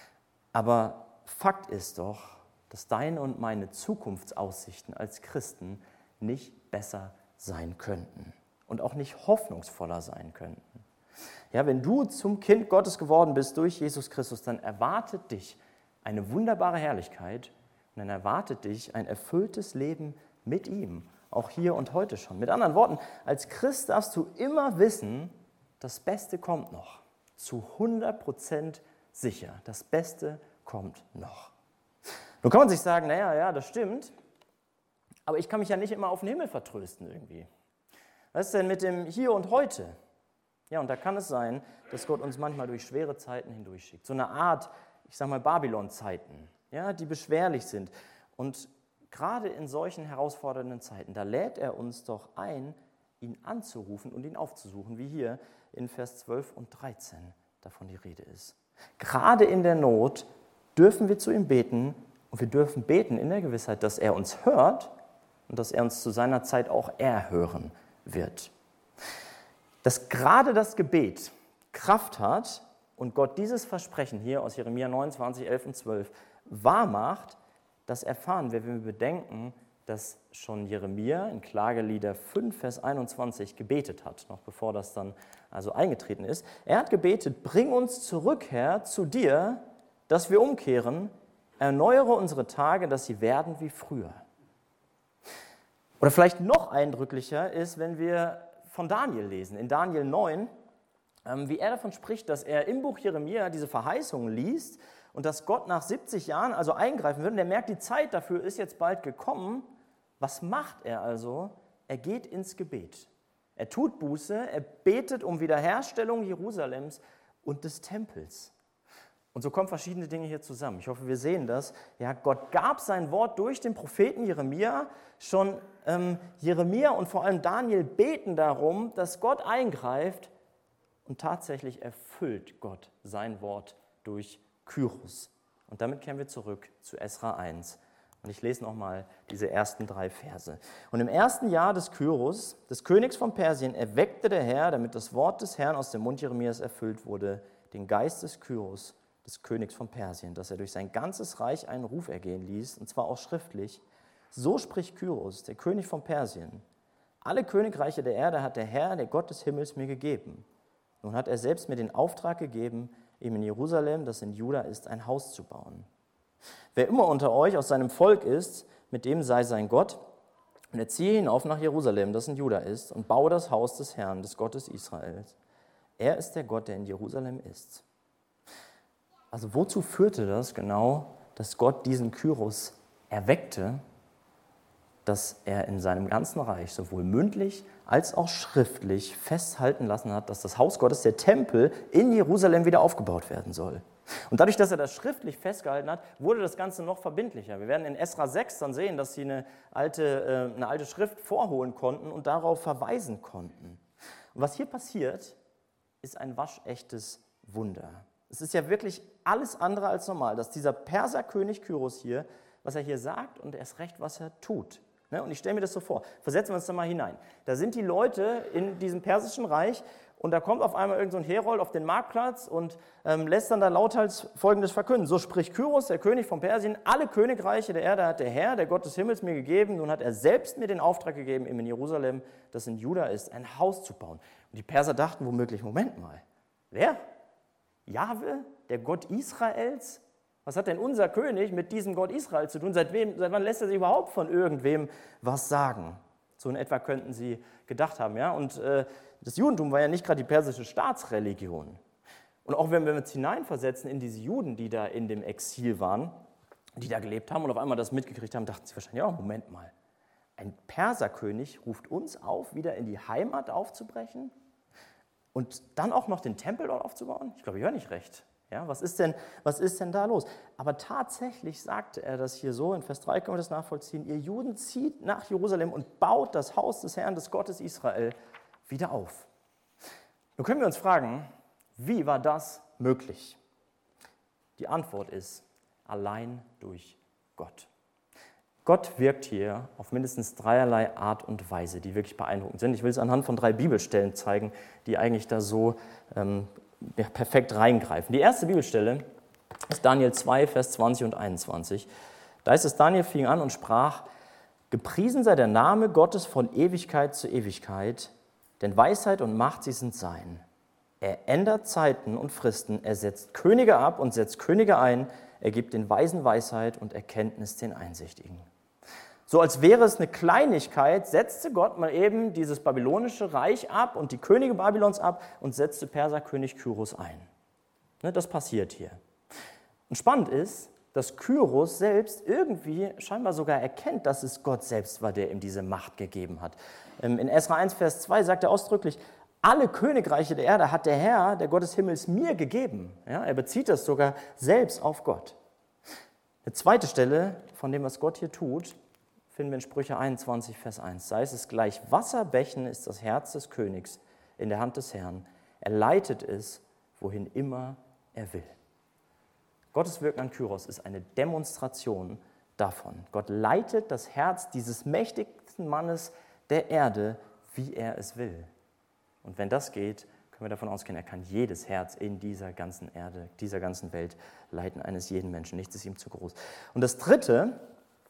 Aber Fakt ist doch, dass deine und meine Zukunftsaussichten als Christen nicht besser sein könnten und auch nicht hoffnungsvoller sein könnten. Ja, wenn du zum Kind Gottes geworden bist durch Jesus Christus, dann erwartet dich eine wunderbare Herrlichkeit und dann erwartet dich ein erfülltes Leben mit ihm, auch hier und heute schon. Mit anderen Worten, als Christ darfst du immer wissen, das Beste kommt noch, zu 100% sicher, das Beste kommt noch. Nun kann man sich sagen, naja, ja, das stimmt, aber ich kann mich ja nicht immer auf den Himmel vertrösten irgendwie. Was ist denn mit dem Hier und Heute? Ja, und da kann es sein, dass Gott uns manchmal durch schwere Zeiten hindurchschickt. So eine Art, ich sage mal, Babylon-Zeiten, ja, die beschwerlich sind. Und gerade in solchen herausfordernden Zeiten, da lädt er uns doch ein, ihn anzurufen und ihn aufzusuchen, wie hier in Vers 12 und 13 davon die Rede ist. Gerade in der Not dürfen wir zu ihm beten und wir dürfen beten in der Gewissheit, dass er uns hört und dass er uns zu seiner Zeit auch erhören wird. Dass gerade das Gebet Kraft hat und Gott dieses Versprechen hier aus Jeremia 29, 11 und 12 wahrmacht, das erfahren wir, wenn wir bedenken, dass schon Jeremia in Klagelieder 5, Vers 21 gebetet hat, noch bevor das dann also eingetreten ist. Er hat gebetet, bring uns zurück, Herr, zu dir, dass wir umkehren, erneuere unsere Tage, dass sie werden wie früher. Oder vielleicht noch eindrücklicher ist, wenn wir von Daniel lesen, in Daniel 9, wie er davon spricht, dass er im Buch Jeremia diese Verheißungen liest und dass Gott nach 70 Jahren also eingreifen wird. Und er merkt, die Zeit dafür ist jetzt bald gekommen. Was macht er also? Er geht ins Gebet. Er tut Buße, er betet um Wiederherstellung Jerusalems und des Tempels. Und so kommen verschiedene Dinge hier zusammen. Ich hoffe, wir sehen das. Ja, Gott gab sein Wort durch den Propheten Jeremia. Schon Jeremia und vor allem Daniel beten darum, dass Gott eingreift. Und tatsächlich erfüllt Gott sein Wort durch Kyros. Und damit kehren wir zurück zu Esra 1. Und ich lese nochmal diese ersten 3 Verse. Und im ersten Jahr des Kyros, des Königs von Persien, erweckte der Herr, damit das Wort des Herrn aus dem Mund Jeremias erfüllt wurde, den Geist des Kyros, des Königs von Persien, dass er durch sein ganzes Reich einen Ruf ergehen ließ, und zwar auch schriftlich. So spricht Kyros, der König von Persien: Alle Königreiche der Erde hat der Herr, der Gott des Himmels, mir gegeben. Nun hat er selbst mir den Auftrag gegeben, ihm in Jerusalem, das in Juda ist, ein Haus zu bauen. Wer immer unter euch aus seinem Volk ist, mit dem sei sein Gott, und er ziehe hinauf nach Jerusalem, das in Juda ist, und baue das Haus des Herrn, des Gottes Israels. Er ist der Gott, der in Jerusalem ist. Also wozu führte das genau, dass Gott diesen Kyros erweckte? dass er in seinem ganzen Reich sowohl mündlich als auch schriftlich festhalten lassen hat, dass das Haus Gottes, der Tempel in Jerusalem wieder aufgebaut werden soll. Und dadurch, dass er das schriftlich festgehalten hat, wurde das Ganze noch verbindlicher. Wir werden in Esra 6 dann sehen, dass sie eine alte Schrift vorholen konnten und darauf verweisen konnten. Und was hier passiert, ist ein waschechtes Wunder. Es ist ja wirklich alles andere als normal, dass dieser Perserkönig Kyros hier, was er hier sagt und erst recht, was er tut. Und ich stelle mir das so vor, versetzen wir uns da mal hinein. Da sind die Leute in diesem persischen Reich und da kommt auf einmal irgend so ein Herold auf den Marktplatz und lässt dann da lauthals Folgendes verkünden. So spricht Kyros, der König von Persien, alle Königreiche der Erde hat der Herr, der Gott des Himmels, mir gegeben. Nun hat er selbst mir den Auftrag gegeben, ihm in Jerusalem, das in Juda ist, ein Haus zu bauen. Und die Perser dachten womöglich, Moment mal, wer? Jahwe, der Gott Israels? Was hat denn unser König mit diesem Gott Israel zu tun? Seit wann lässt er sich überhaupt von irgendwem was sagen? So in etwa könnten sie gedacht haben. Ja? Und das Judentum war ja nicht gerade die persische Staatsreligion. Und auch wenn wir uns hineinversetzen in diese Juden, die da in dem Exil waren, die da gelebt haben und auf einmal das mitgekriegt haben, dachten sie wahrscheinlich, ja, Moment mal, ein Perserkönig ruft uns auf, wieder in die Heimat aufzubrechen und dann auch noch den Tempel dort aufzubauen? Ich glaube, ich höre nicht recht. Ja, was ist denn da los? Aber tatsächlich sagte er das hier so, in Vers 3 können wir das nachvollziehen, ihr Juden zieht nach Jerusalem und baut das Haus des Herrn, des Gottes Israel, wieder auf. Nun können wir uns fragen, wie war das möglich? Die Antwort ist, allein durch Gott. Gott wirkt hier auf mindestens dreierlei Art und Weise, die wirklich beeindruckend sind. Ich will es anhand von 3 Bibelstellen zeigen, die eigentlich da so perfekt reingreifen. Die erste Bibelstelle ist Daniel 2, Vers 20 und 21. Da ist es, Daniel fing an und sprach, gepriesen sei der Name Gottes von Ewigkeit zu Ewigkeit, denn Weisheit und Macht, sie sind sein. Er ändert Zeiten und Fristen, er setzt Könige ab und setzt Könige ein, er gibt den Weisen Weisheit und Erkenntnis den Einsichtigen. So als wäre es eine Kleinigkeit, setzte Gott mal eben dieses babylonische Reich ab und die Könige Babylons ab und setzte Perserkönig Kyros ein. Das passiert hier. Und spannend ist, dass Kyros selbst irgendwie scheinbar sogar erkennt, dass es Gott selbst war, der ihm diese Macht gegeben hat. In Esra 1, Vers 2 sagt er ausdrücklich, alle Königreiche der Erde hat der Herr, der Gott des Himmels, mir gegeben. Ja, er bezieht das sogar selbst auf Gott. Eine zweite Stelle von dem, was Gott hier tut, finden wir in Sprüche 21, Vers 1. Sei es gleich Wasserbächen ist das Herz des Königs in der Hand des Herrn. Er leitet es, wohin immer er will. Gottes Wirken an Kyros ist eine Demonstration davon. Gott leitet das Herz dieses mächtigsten Mannes der Erde, wie er es will. Und wenn das geht, können wir davon ausgehen, er kann jedes Herz in dieser ganzen Erde, dieser ganzen Welt leiten, eines jeden Menschen. Nichts ist ihm zu groß. Und das Dritte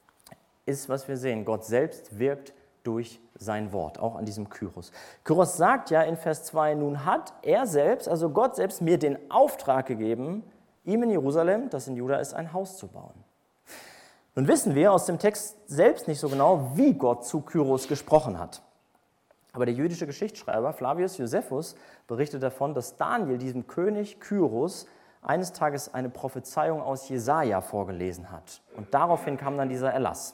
ist, was wir sehen. Gott selbst wirkt durch sein Wort, auch an diesem Kyros. Kyros sagt ja in Vers 2, nun hat er selbst, also Gott selbst, mir den Auftrag gegeben, ihm in Jerusalem, das in Juda ist, ein Haus zu bauen. Nun wissen wir aus dem Text selbst nicht so genau, wie Gott zu Kyros gesprochen hat. Aber der jüdische Geschichtsschreiber Flavius Josephus berichtet davon, dass Daniel diesem König Kyros eines Tages eine Prophezeiung aus Jesaja vorgelesen hat. Und daraufhin kam dann dieser Erlass.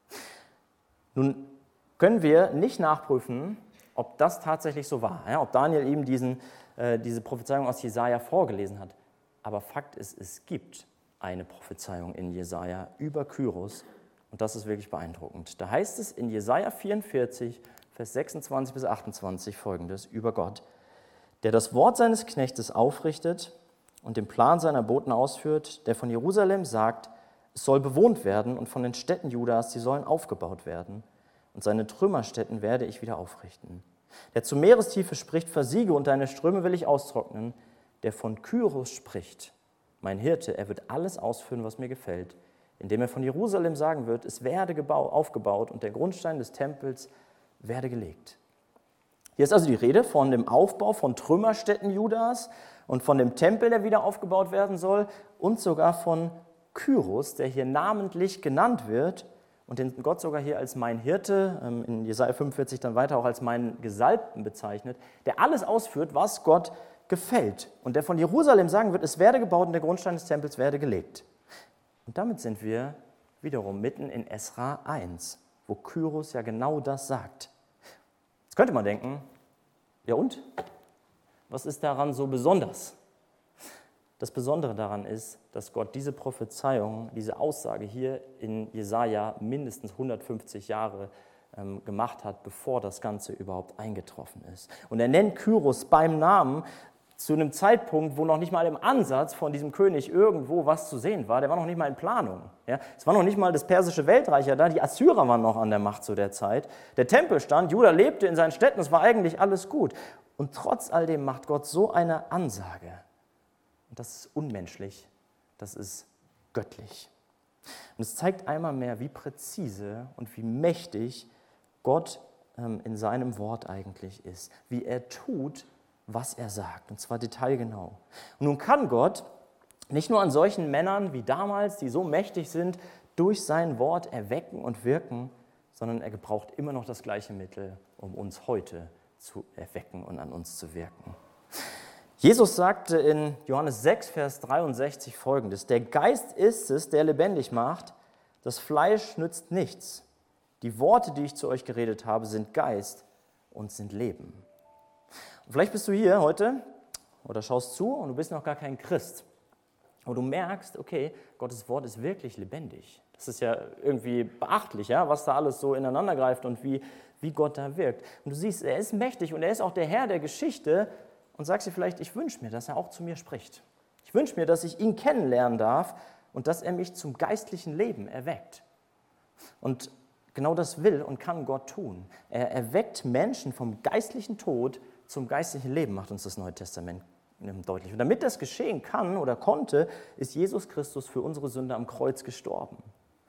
Nun können wir nicht nachprüfen, ob das tatsächlich so war, ja, ob Daniel ihm diese Prophezeiung aus Jesaja vorgelesen hat. Aber Fakt ist, es gibt eine Prophezeiung in Jesaja über Kyros und das ist wirklich beeindruckend. Da heißt es in Jesaja 44, Vers 26 bis 28 folgendes über Gott, der das Wort seines Knechtes aufrichtet und den Plan seiner Boten ausführt, der von Jerusalem sagt, es soll bewohnt werden und von den Städten Judas, die sollen aufgebaut werden. Und seine Trümmerstätten werde ich wieder aufrichten. Der zur Meerestiefe spricht, versiege und deine Ströme will ich austrocknen. Der von Kyros spricht, mein Hirte, er wird alles ausführen, was mir gefällt, indem er von Jerusalem sagen wird, es werde aufgebaut und der Grundstein des Tempels werde gelegt. Hier ist also die Rede von dem Aufbau von Trümmerstätten Judas und von dem Tempel, der wieder aufgebaut werden soll und sogar von Kyros, der hier namentlich genannt wird und den Gott sogar hier als mein Hirte, in Jesaja 45 dann weiter auch als meinen Gesalbten bezeichnet, der alles ausführt, was Gott gefällt und der von Jerusalem sagen wird, es werde gebaut und der Grundstein des Tempels werde gelegt. Und damit sind wir wiederum mitten in Esra 1. wo Kyros ja genau das sagt. Jetzt könnte man denken, ja und? Was ist daran so besonders? Das Besondere daran ist, dass Gott diese Prophezeiung, diese Aussage hier in Jesaja mindestens 150 Jahre gemacht hat, bevor das Ganze überhaupt eingetroffen ist. Und er nennt Kyros beim Namen zu einem Zeitpunkt, wo noch nicht mal im Ansatz von diesem König irgendwo was zu sehen war. Der war noch nicht mal in Planung. Ja? Es war noch nicht mal das persische Weltreich da, die Assyrer waren noch an der Macht zu der Zeit. Der Tempel stand, Juda lebte in seinen Städten, es war eigentlich alles gut. Und trotz all dem macht Gott so eine Ansage. Und das ist unmenschlich, das ist göttlich. Und es zeigt einmal mehr, wie präzise und wie mächtig Gott in seinem Wort eigentlich ist. Wie er tut, was er sagt, und zwar detailgenau. Und nun kann Gott nicht nur an solchen Männern wie damals, die so mächtig sind, durch sein Wort erwecken und wirken, sondern er gebraucht immer noch das gleiche Mittel, um uns heute zu erwecken und an uns zu wirken. Jesus sagte in Johannes 6, Vers 63 Folgendes: Der Geist ist es, der lebendig macht, das Fleisch nützt nichts. Die Worte, die ich zu euch geredet habe, sind Geist und sind Leben. Und vielleicht bist du hier heute oder schaust zu und du bist noch gar kein Christ. Und du merkst, okay, Gottes Wort ist wirklich lebendig. Das ist ja irgendwie beachtlich, ja, was da alles so ineinander greift und wie Gott da wirkt. Und du siehst, er ist mächtig und er ist auch der Herr der Geschichte und sagst dir vielleicht, ich wünsche mir, dass er auch zu mir spricht. Ich wünsche mir, dass ich ihn kennenlernen darf und dass er mich zum geistlichen Leben erweckt. Und genau das will und kann Gott tun. Er erweckt Menschen vom geistlichen Tod zum geistlichen Leben, macht uns das Neue Testament deutlich. Und damit das geschehen kann oder konnte, ist Jesus Christus für unsere Sünde am Kreuz gestorben.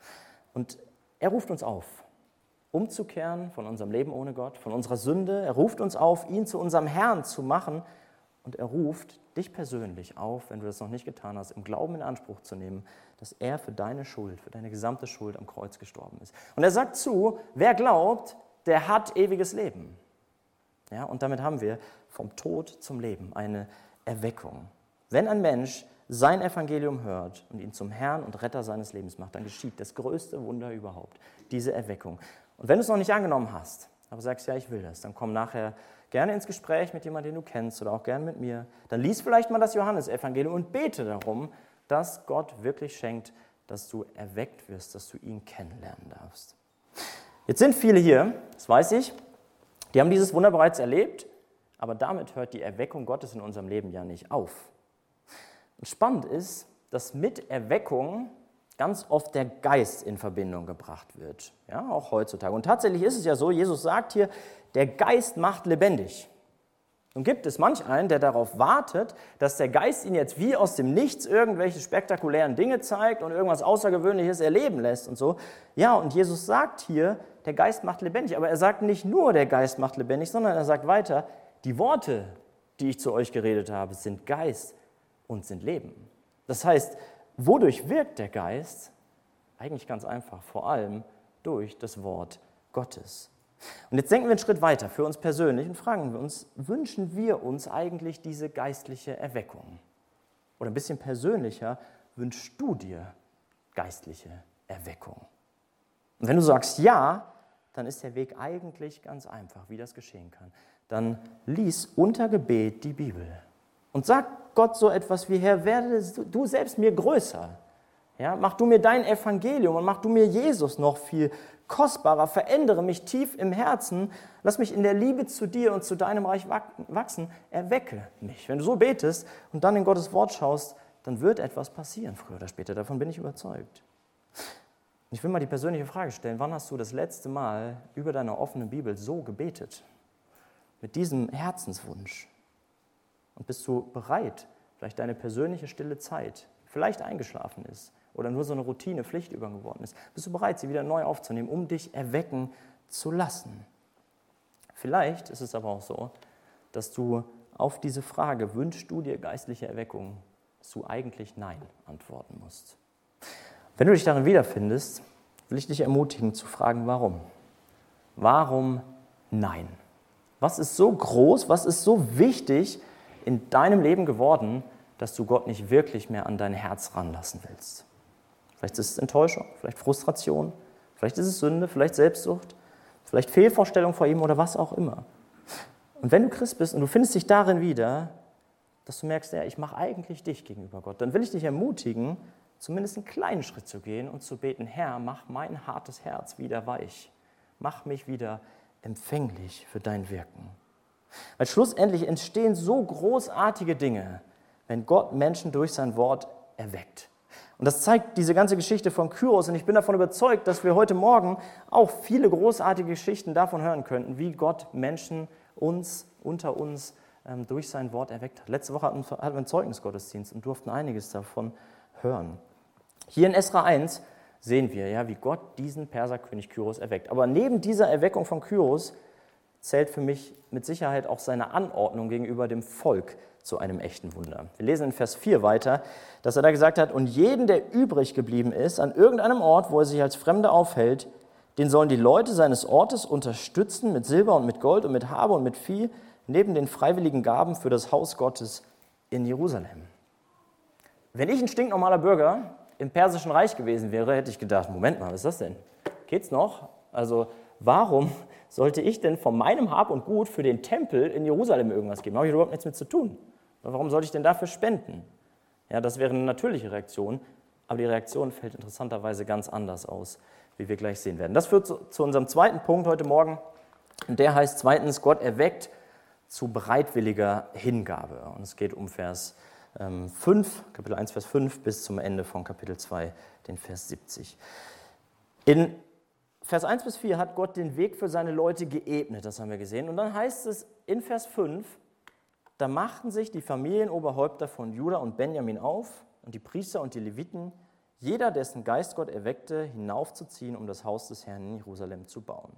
Und er ruft uns auf, umzukehren von unserem Leben ohne Gott, von unserer Sünde. Er ruft uns auf, ihn zu unserem Herrn zu machen. Und er ruft dich persönlich auf, wenn du das noch nicht getan hast, im Glauben in Anspruch zu nehmen, dass er für deine Schuld, für deine gesamte Schuld am Kreuz gestorben ist. Und er sagt zu, wer glaubt, der hat ewiges Leben. Ja, und damit haben wir vom Tod zum Leben eine Erweckung. Wenn ein Mensch sein Evangelium hört und ihn zum Herrn und Retter seines Lebens macht, dann geschieht das größte Wunder überhaupt, diese Erweckung. Und wenn du es noch nicht angenommen hast, aber sagst, ja, ich will das, dann komm nachher gerne ins Gespräch mit jemandem, den du kennst oder auch gerne mit mir. Dann lies vielleicht mal das Johannesevangelium und bete darum, dass Gott wirklich schenkt, dass du erweckt wirst, dass du ihn kennenlernen darfst. Jetzt sind viele hier, das weiß ich, die haben dieses Wunder bereits erlebt, aber damit hört die Erweckung Gottes in unserem Leben ja nicht auf. Und spannend ist, dass mit Erweckung ganz oft der Geist in Verbindung gebracht wird, ja, auch heutzutage. Und tatsächlich ist es ja so, Jesus sagt hier, der Geist macht lebendig. Nun gibt es manch einen, der darauf wartet, dass der Geist ihn jetzt wie aus dem Nichts irgendwelche spektakulären Dinge zeigt und irgendwas Außergewöhnliches erleben lässt und so. Ja, und Jesus sagt hier, der Geist macht lebendig. Aber er sagt nicht nur, der Geist macht lebendig, sondern er sagt weiter, die Worte, die ich zu euch geredet habe, sind Geist und sind Leben. Das heißt, wodurch wirkt der Geist? Eigentlich ganz einfach, vor allem durch das Wort Gottes. Und jetzt denken wir einen Schritt weiter für uns persönlich und fragen wir uns, wünschen wir uns eigentlich diese geistliche Erweckung? Oder ein bisschen persönlicher, wünschst du dir geistliche Erweckung? Und wenn du sagst ja, dann ist der Weg eigentlich ganz einfach, wie das geschehen kann. Dann lies unter Gebet die Bibel und sag Gott so etwas wie, Herr, werde du selbst mir größer. Ja, mach du mir dein Evangelium und mach du mir Jesus noch viel kostbarer, verändere mich tief im Herzen, lass mich in der Liebe zu dir und zu deinem Reich wachsen, erwecke mich. Wenn du so betest und dann in Gottes Wort schaust, dann wird etwas passieren, früher oder später, davon bin ich überzeugt. Ich will mal die persönliche Frage stellen, wann hast du das letzte Mal über deine offene Bibel so gebetet? Mit diesem Herzenswunsch? Und bist du bereit, vielleicht deine persönliche stille Zeit, vielleicht eingeschlafen ist, oder nur so eine Routine, Pflichtübung geworden ist, bist du bereit, sie wieder neu aufzunehmen, um dich erwecken zu lassen? Vielleicht ist es aber auch so, dass du auf diese Frage, wünschst du dir geistliche Erweckung, dass du eigentlich Nein antworten musst. Wenn du dich darin wiederfindest, will ich dich ermutigen zu fragen, warum? Warum Nein? Was ist so groß, was ist so wichtig in deinem Leben geworden, dass du Gott nicht wirklich mehr an dein Herz ranlassen willst? Vielleicht ist es Enttäuschung, vielleicht Frustration, Vielleicht ist es Sünde, vielleicht Selbstsucht, vielleicht Fehlvorstellung vor ihm oder was auch immer. Und wenn du Christ bist und du findest dich darin wieder, dass du merkst, ja, ich mache eigentlich dich gegenüber Gott, dann will ich dich ermutigen, zumindest einen kleinen Schritt zu gehen und zu beten, Herr, mach mein hartes Herz wieder weich. Mach mich wieder empfänglich für dein Wirken. Weil schlussendlich entstehen so großartige Dinge, wenn Gott Menschen durch sein Wort erweckt. Und das zeigt diese ganze Geschichte von Kyros. Und ich bin davon überzeugt, dass wir heute Morgen auch viele großartige Geschichten davon hören könnten, wie Gott Menschen unter uns durch sein Wort erweckt hat. Letzte Woche hatten wir einen Zeugnisgottesdienst und durften einiges davon hören. Hier in Esra 1 sehen wir, ja, wie Gott diesen Perserkönig Kyros erweckt. Aber neben dieser Erweckung von Kyros zählt für mich mit Sicherheit auch seine Anordnung gegenüber dem Volk zu einem echten Wunder. Wir lesen in Vers 4 weiter, dass er da gesagt hat, und jeden, der übrig geblieben ist, an irgendeinem Ort, wo er sich als Fremder aufhält, den sollen die Leute seines Ortes unterstützen mit Silber und mit Gold und mit Habe und mit Vieh, neben den freiwilligen Gaben für das Haus Gottes in Jerusalem. Wenn ich ein stinknormaler Bürger im Persischen Reich gewesen wäre, hätte ich gedacht, Moment mal, was ist das denn? Geht's noch? Also warum sollte ich denn von meinem Hab und Gut für den Tempel in Jerusalem irgendwas geben? Da habe ich überhaupt nichts mit zu tun. Warum sollte ich denn dafür spenden? Ja, das wäre eine natürliche Reaktion, aber die Reaktion fällt interessanterweise ganz anders aus, wie wir gleich sehen werden. Das führt zu unserem zweiten Punkt heute Morgen. Und der heißt zweitens, Gott erweckt zu bereitwilliger Hingabe. Und es geht um Vers 5, Kapitel 1, Vers 5 bis zum Ende von Kapitel 2, den Vers 70. In Vers 1 bis 4 hat Gott den Weg für seine Leute geebnet, das haben wir gesehen. Und dann heißt es in Vers 5, da machten sich die Familienoberhäupter von Juda und Benjamin auf und die Priester und die Leviten, jeder, dessen Geist Gott erweckte, hinaufzuziehen, um das Haus des Herrn in Jerusalem zu bauen.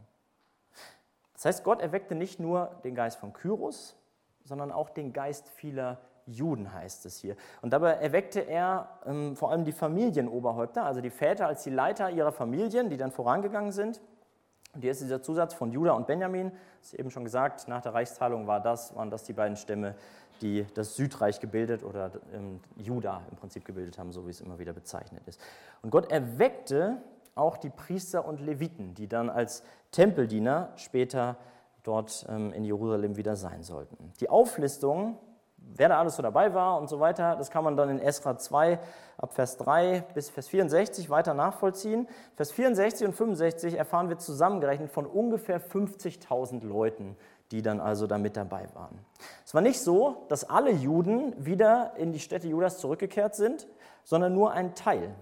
Das heißt, Gott erweckte nicht nur den Geist von Kyros, sondern auch den Geist vieler Juden, heißt es hier. Und dabei erweckte er vor allem die Familienoberhäupter, also die Väter als die Leiter ihrer Familien, die dann vorangegangen sind. Und hier ist dieser Zusatz von Juda und Benjamin. Das ist eben schon gesagt, nach der Reichsteilung waren das die beiden Stämme, die das Südreich gebildet oder Juda im Prinzip gebildet haben, so wie es immer wieder bezeichnet ist. Und Gott erweckte auch die Priester und Leviten, die dann als Tempeldiener später dort in Jerusalem wieder sein sollten. Die Auflistung, wer da alles so dabei war und so weiter, das kann man dann in Esra 2 ab Vers 3 bis Vers 64 weiter nachvollziehen. Vers 64 und 65 erfahren wir zusammengerechnet von ungefähr 50.000 Leuten, die dann also da mit dabei waren. Es war nicht so, dass alle Juden wieder in die Städte Judas zurückgekehrt sind, sondern nur ein Teil.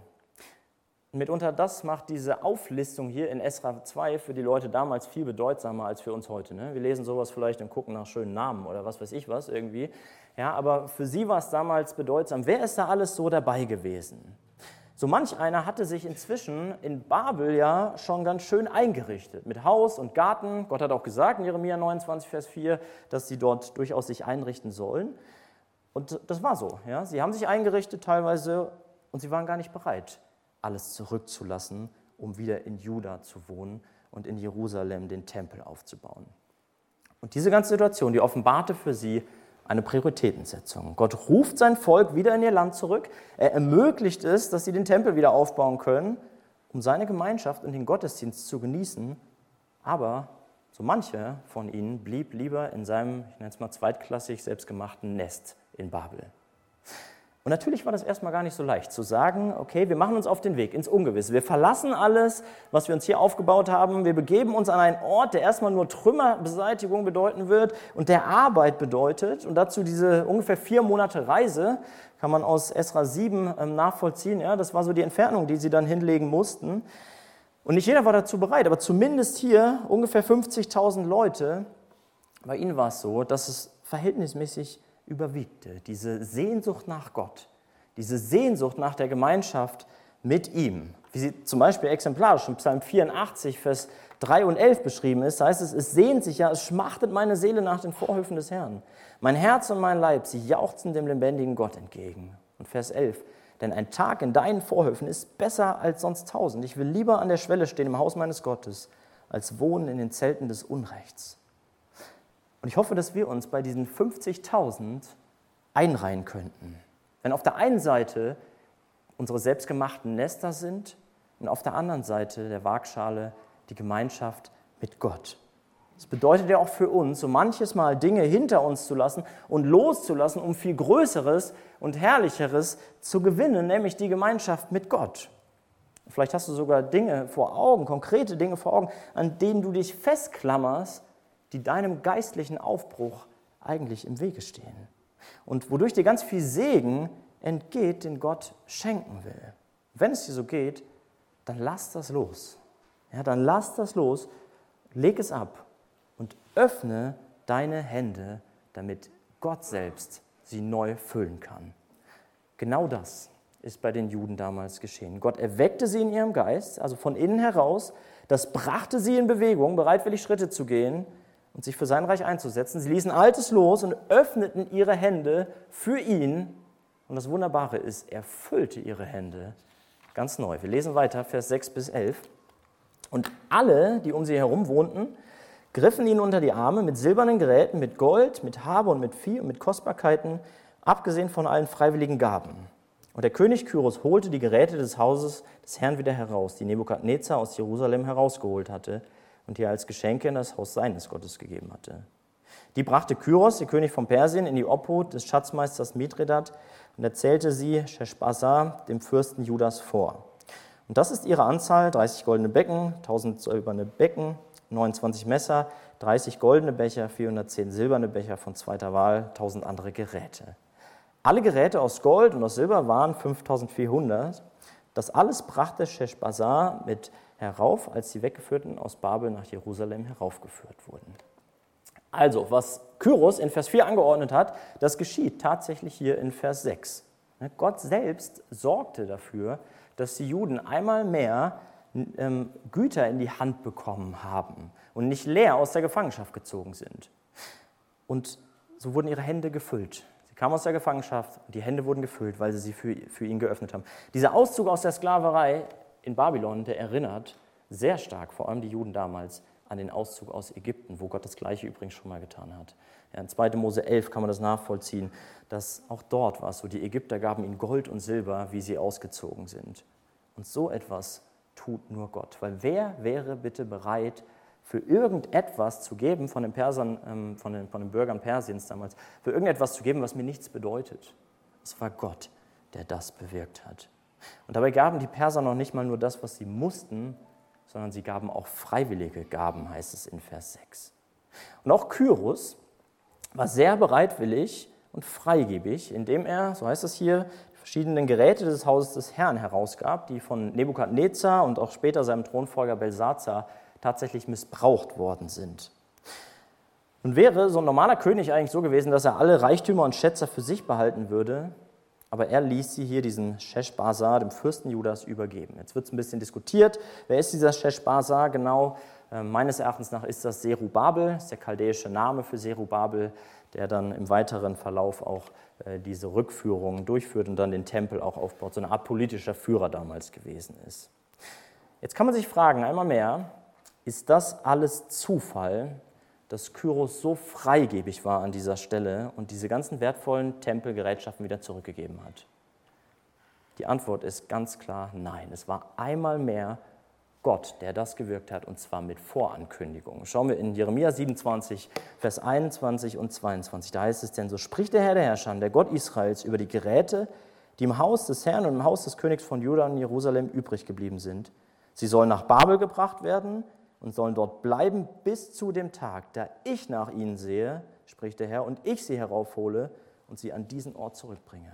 Und mitunter das macht diese Auflistung hier in Esra 2 für die Leute damals viel bedeutsamer als für uns heute. Ne? Wir lesen sowas vielleicht und gucken nach schönen Namen oder was weiß ich was irgendwie. Ja, aber für sie war es damals bedeutsam. Wer ist da alles so dabei gewesen? So manch einer hatte sich inzwischen in Babel ja schon ganz schön eingerichtet mit Haus und Garten. Gott hat auch gesagt in Jeremia 29, Vers 4, dass sie dort durchaus sich einrichten sollen. Und das war so. Ja? Sie haben sich eingerichtet teilweise und sie waren gar nicht bereit, alles zurückzulassen, um wieder in Juda zu wohnen und in Jerusalem den Tempel aufzubauen. Und diese ganze Situation, die offenbarte für sie eine Prioritätensetzung. Gott ruft sein Volk wieder in ihr Land zurück. Er ermöglicht es, dass sie den Tempel wieder aufbauen können, um seine Gemeinschaft und den Gottesdienst zu genießen. Aber so mancher von ihnen blieb lieber in seinem, ich nenne es mal zweitklassig selbstgemachten Nest in Babel. Und natürlich war das erstmal gar nicht so leicht zu sagen, okay, wir machen uns auf den Weg ins Ungewisse. Wir verlassen alles, was wir uns hier aufgebaut haben. Wir begeben uns an einen Ort, der erstmal nur Trümmerbeseitigung bedeuten wird und der Arbeit bedeutet. Und dazu diese ungefähr 4 Monate Reise kann man aus Esra 7 nachvollziehen. Ja, das war so die Entfernung, die sie dann hinlegen mussten. Und nicht jeder war dazu bereit, aber zumindest hier ungefähr 50.000 Leute. Bei ihnen war es so, dass es verhältnismäßig überwiegte, diese Sehnsucht nach Gott, diese Sehnsucht nach der Gemeinschaft mit ihm, wie sie zum Beispiel exemplarisch in Psalm 84, Vers 3 und 11 beschrieben ist, heißt es sehnt sich, ja, es schmachtet meine Seele nach den Vorhöfen des Herrn. Mein Herz und mein Leib, sie jauchzen dem lebendigen Gott entgegen. Und Vers 11, denn ein Tag in deinen Vorhöfen ist besser als sonst 1000. Ich will lieber an der Schwelle stehen im Haus meines Gottes, als wohnen in den Zelten des Unrechts. Und ich hoffe, dass wir uns bei diesen 50.000 einreihen könnten. Wenn auf der einen Seite unsere selbstgemachten Nester sind und auf der anderen Seite der Waagschale die Gemeinschaft mit Gott. Das bedeutet ja auch für uns, so manches Mal Dinge hinter uns zu lassen und loszulassen, um viel Größeres und Herrlicheres zu gewinnen, nämlich die Gemeinschaft mit Gott. Vielleicht hast du sogar Dinge vor Augen, konkrete Dinge vor Augen, an denen du dich festklammerst, die deinem geistlichen Aufbruch eigentlich im Wege stehen. Und wodurch dir ganz viel Segen entgeht, den Gott schenken will. Wenn es dir so geht, dann lass das los. Ja, dann lass das los, leg es ab und öffne deine Hände, damit Gott selbst sie neu füllen kann. Genau das ist bei den Juden damals geschehen. Gott erweckte sie in ihrem Geist, also von innen heraus. Das brachte sie in Bewegung, bereitwillig Schritte zu gehen und sich für sein Reich einzusetzen. Sie ließen Altes los und öffneten ihre Hände für ihn. Und das Wunderbare ist, er füllte ihre Hände ganz neu. Wir lesen weiter, Vers 6 bis 11. Und alle, die um sie herum wohnten, griffen ihnen unter die Arme mit silbernen Geräten, mit Gold, mit Habe und mit Vieh und mit Kostbarkeiten, abgesehen von allen freiwilligen Gaben. Und der König Kyros holte die Geräte des Hauses des Herrn wieder heraus, die Nebukadnezar aus Jerusalem herausgeholt hatte und die er als Geschenke in das Haus seines Gottes gegeben hatte. Die brachte Kyros, der König von Persien, in die Obhut des Schatzmeisters Mithredat und erzählte sie Scheshbazzar, dem Fürsten Judas, vor. Und das ist ihre Anzahl: 30 goldene Becken, 1000 silberne Becken, 29 Messer, 30 goldene Becher, 410 silberne Becher von zweiter Wahl, 1000 andere Geräte. Alle Geräte aus Gold und aus Silber waren 5400. Das alles brachte Scheshbazzar mit herauf, als die Weggeführten aus Babel nach Jerusalem heraufgeführt wurden. Also, was Kyros in Vers 4 angeordnet hat, das geschieht tatsächlich hier in Vers 6. Gott selbst sorgte dafür, dass die Juden einmal mehr Güter in die Hand bekommen haben und nicht leer aus der Gefangenschaft gezogen sind. Und so wurden ihre Hände gefüllt. Sie kamen aus der Gefangenschaft und die Hände wurden gefüllt, weil sie sie für ihn geöffnet haben. Dieser Auszug aus der Sklaverei in Babylon, der erinnert sehr stark, vor allem die Juden damals, an den Auszug aus Ägypten, wo Gott das Gleiche übrigens schon mal getan hat. Ja, in 2. Mose 11 kann man das nachvollziehen, dass auch dort war es so, die Ägypter gaben ihnen Gold und Silber, wie sie ausgezogen sind. Und so etwas tut nur Gott. Weil wer wäre bitte bereit, für irgendetwas zu geben von den Persern, von den Bürgern Persiens damals, für irgendetwas zu geben, was mir nichts bedeutet? Es war Gott, der das bewirkt hat. Und dabei gaben die Perser noch nicht mal nur das, was sie mussten, sondern sie gaben auch freiwillige Gaben, heißt es in Vers 6. Und auch Kyros war sehr bereitwillig und freigebig, indem er, so heißt es hier, die verschiedenen Geräte des Hauses des Herrn herausgab, die von Nebukadnezar und auch später seinem Thronfolger Belsazar tatsächlich missbraucht worden sind. Und wäre so ein normaler König eigentlich so gewesen, dass er alle Reichtümer und Schätze für sich behalten würde, aber er ließ sie hier diesen Scheshbazzar, dem Fürsten Judas, übergeben. Jetzt wird es ein bisschen diskutiert, wer ist dieser Scheshbazzar genau? Meines Erachtens nach ist das Zerubabel, das ist der chaldäische Name für Zerubabel, der dann im weiteren Verlauf auch diese Rückführungen durchführt und dann den Tempel auch aufbaut, so eine Art politischer Führer damals gewesen ist. Jetzt kann man sich fragen, einmal mehr, ist das alles Zufall, dass Kyros so freigebig war an dieser Stelle und diese ganzen wertvollen Tempelgerätschaften wieder zurückgegeben hat? Die Antwort ist ganz klar nein. Es war einmal mehr Gott, der das gewirkt hat, und zwar mit Vorankündigung. Schauen wir in Jeremia 27, Vers 21 und 22. Da heißt es, denn so spricht der Herr der Herrscher, der Gott Israels, über die Geräte, die im Haus des Herrn und im Haus des Königs von Juda und Jerusalem übrig geblieben sind. Sie sollen nach Babel gebracht werden und sollen dort bleiben bis zu dem Tag, da ich nach ihnen sehe, spricht der Herr, und ich sie heraufhole und sie an diesen Ort zurückbringe.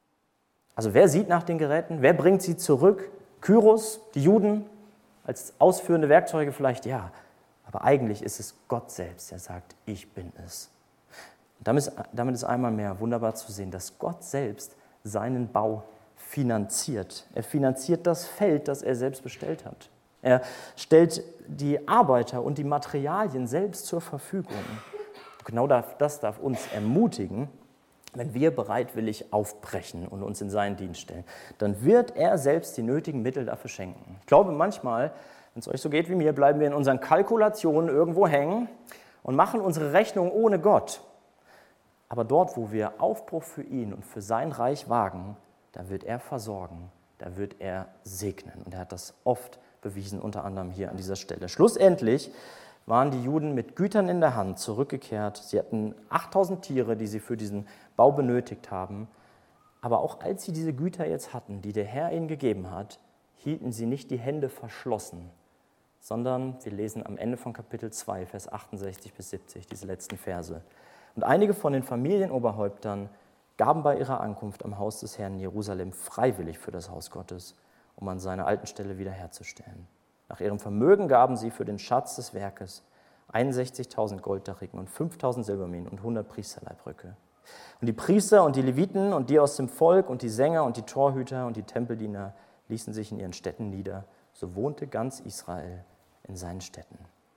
Also wer sieht nach den Geräten? Wer bringt sie zurück? Kyros, die Juden, als ausführende Werkzeuge vielleicht? Ja, aber eigentlich ist es Gott selbst, der sagt, ich bin es. Und damit ist einmal mehr wunderbar zu sehen, dass Gott selbst seinen Bau finanziert. Er finanziert das Feld, das er selbst bestellt hat. Er stellt die Arbeiter und die Materialien selbst zur Verfügung. Genau das darf uns ermutigen, wenn wir bereitwillig aufbrechen und uns in seinen Dienst stellen. Dann wird er selbst die nötigen Mittel dafür schenken. Ich glaube manchmal, wenn es euch so geht wie mir, bleiben wir in unseren Kalkulationen irgendwo hängen und machen unsere Rechnung ohne Gott. Aber dort, wo wir Aufbruch für ihn und für sein Reich wagen, da wird er versorgen da wird er segnen. Und er hat das oft bewiesen, unter anderem hier an dieser Stelle. Schlussendlich waren die Juden mit Gütern in der Hand zurückgekehrt. Sie hatten 8000 Tiere, die sie für diesen Bau benötigt haben. Aber auch als sie diese Güter jetzt hatten, die der Herr ihnen gegeben hat, hielten sie nicht die Hände verschlossen, sondern wir lesen am Ende von Kapitel 2, Vers 68 bis 70, diese letzten Verse. Und einige von den Familienoberhäuptern gaben bei ihrer Ankunft am Haus des Herrn in Jerusalem freiwillig für das Haus Gottes, um an seiner alten Stelle wiederherzustellen. Nach ihrem Vermögen gaben sie für den Schatz des Werkes 61.000 Golddariken und 5.000 Silberminen und 100 Priesterleibröcke. Und die Priester und die Leviten und die aus dem Volk und die Sänger und die Torhüter und die Tempeldiener ließen sich in ihren Städten nieder. So wohnte ganz Israel in seinen Städten.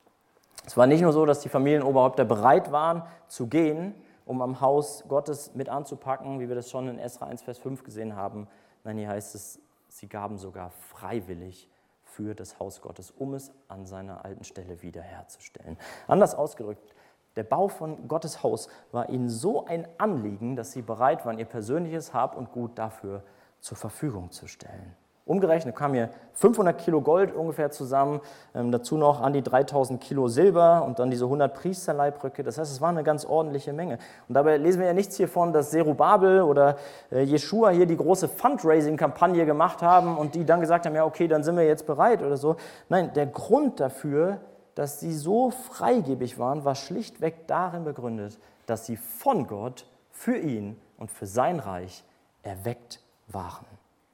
Es war nicht nur so, dass die Familienoberhäupter bereit waren zu gehen, um am Haus Gottes mit anzupacken, wie wir das schon in Esra 1, Vers 5 gesehen haben. Nein, hier heißt es, sie gaben sogar freiwillig für das Haus Gottes, um es an seiner alten Stelle wiederherzustellen. Anders ausgedrückt, der Bau von Gottes Haus war ihnen so ein Anliegen, dass sie bereit waren, ihr persönliches Hab und Gut dafür zur Verfügung zu stellen. Umgerechnet kamen hier 500 Kilo Gold ungefähr zusammen, dazu noch an die 3000 Kilo Silber und dann diese 100 Priesterleibröcke. Das heißt, es war eine ganz ordentliche Menge. Und dabei lesen wir ja nichts hiervon, dass Zerubabel oder Jeschua hier die große Fundraising-Kampagne gemacht haben und die dann gesagt haben, ja okay, dann sind wir jetzt bereit oder so. Nein, der Grund dafür, dass sie so freigebig waren, war schlichtweg darin begründet, dass sie von Gott für ihn und für sein Reich erweckt waren.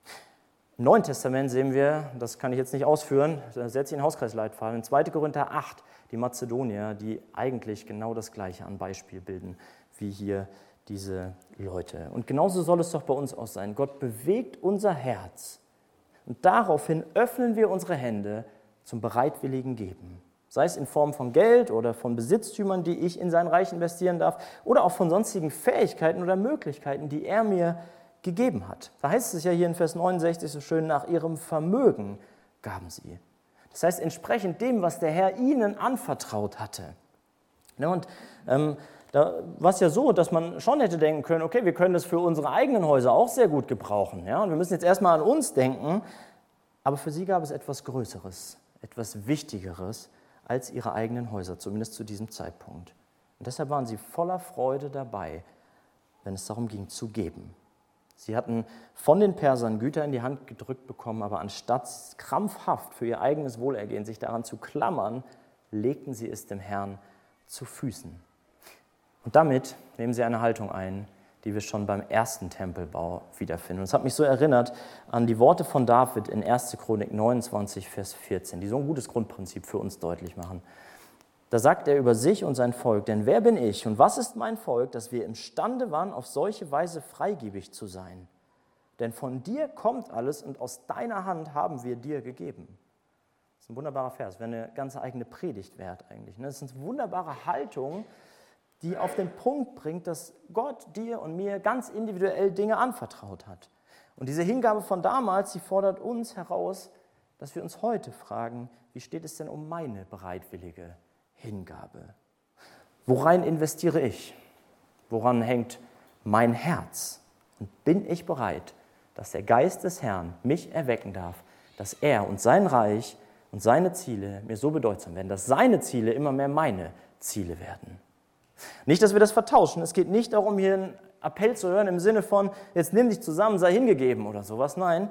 Im Neuen Testament sehen wir, das kann ich jetzt nicht ausführen, da setze ich einen Hauskreisleitfaden, in 2. Korinther 8, die Mazedonier, die eigentlich genau das Gleiche an Beispiel bilden, wie hier diese Leute. Und genauso soll es doch bei uns auch sein. Gott bewegt unser Herz und daraufhin öffnen wir unsere Hände zum bereitwilligen Geben. Sei es in Form von Geld oder von Besitztümern, die ich in sein Reich investieren darf, oder auch von sonstigen Fähigkeiten oder Möglichkeiten, die er mir gegeben hat. Da heißt es ja hier in Vers 69 so schön, nach ihrem Vermögen gaben sie. Das heißt, entsprechend dem, was der Herr ihnen anvertraut hatte. Ja, und da war es ja so, dass man schon hätte denken können, okay, wir können das für unsere eigenen Häuser auch sehr gut gebrauchen. Ja? Und wir müssen jetzt erstmal an uns denken. Aber für sie gab es etwas Größeres, etwas Wichtigeres als ihre eigenen Häuser, zumindest zu diesem Zeitpunkt. Und deshalb waren sie voller Freude dabei, wenn es darum ging, zu geben. Sie hatten von den Persern Güter in die Hand gedrückt bekommen, aber anstatt krampfhaft für ihr eigenes Wohlergehen sich daran zu klammern, legten sie es dem Herrn zu Füßen. Und damit nehmen sie eine Haltung ein, die wir schon beim ersten Tempelbau wiederfinden. Und es hat mich so erinnert an die Worte von David in 1. Chronik 29, Vers 14, die so ein gutes Grundprinzip für uns deutlich machen. Da sagt er über sich und sein Volk, denn wer bin ich und was ist mein Volk, dass wir imstande waren, auf solche Weise freigebig zu sein? Denn von dir kommt alles und aus deiner Hand haben wir dir gegeben. Das ist ein wunderbarer Vers, wäre eine ganze eigene Predigt wert eigentlich. Das ist eine wunderbare Haltung, die auf den Punkt bringt, dass Gott dir und mir ganz individuell Dinge anvertraut hat. Und diese Hingabe von damals, die fordert uns heraus, dass wir uns heute fragen, wie steht es denn um meine bereitwillige Hingabe? Worein investiere ich? Woran hängt mein Herz? Und bin ich bereit, dass der Geist des Herrn mich erwecken darf, dass er und sein Reich und seine Ziele mir so bedeutsam werden, dass seine Ziele immer mehr meine Ziele werden? Nicht, dass wir das vertauschen. Es geht nicht darum, hier einen Appell zu hören im Sinne von, jetzt nimm dich zusammen, sei hingegeben oder sowas. Nein,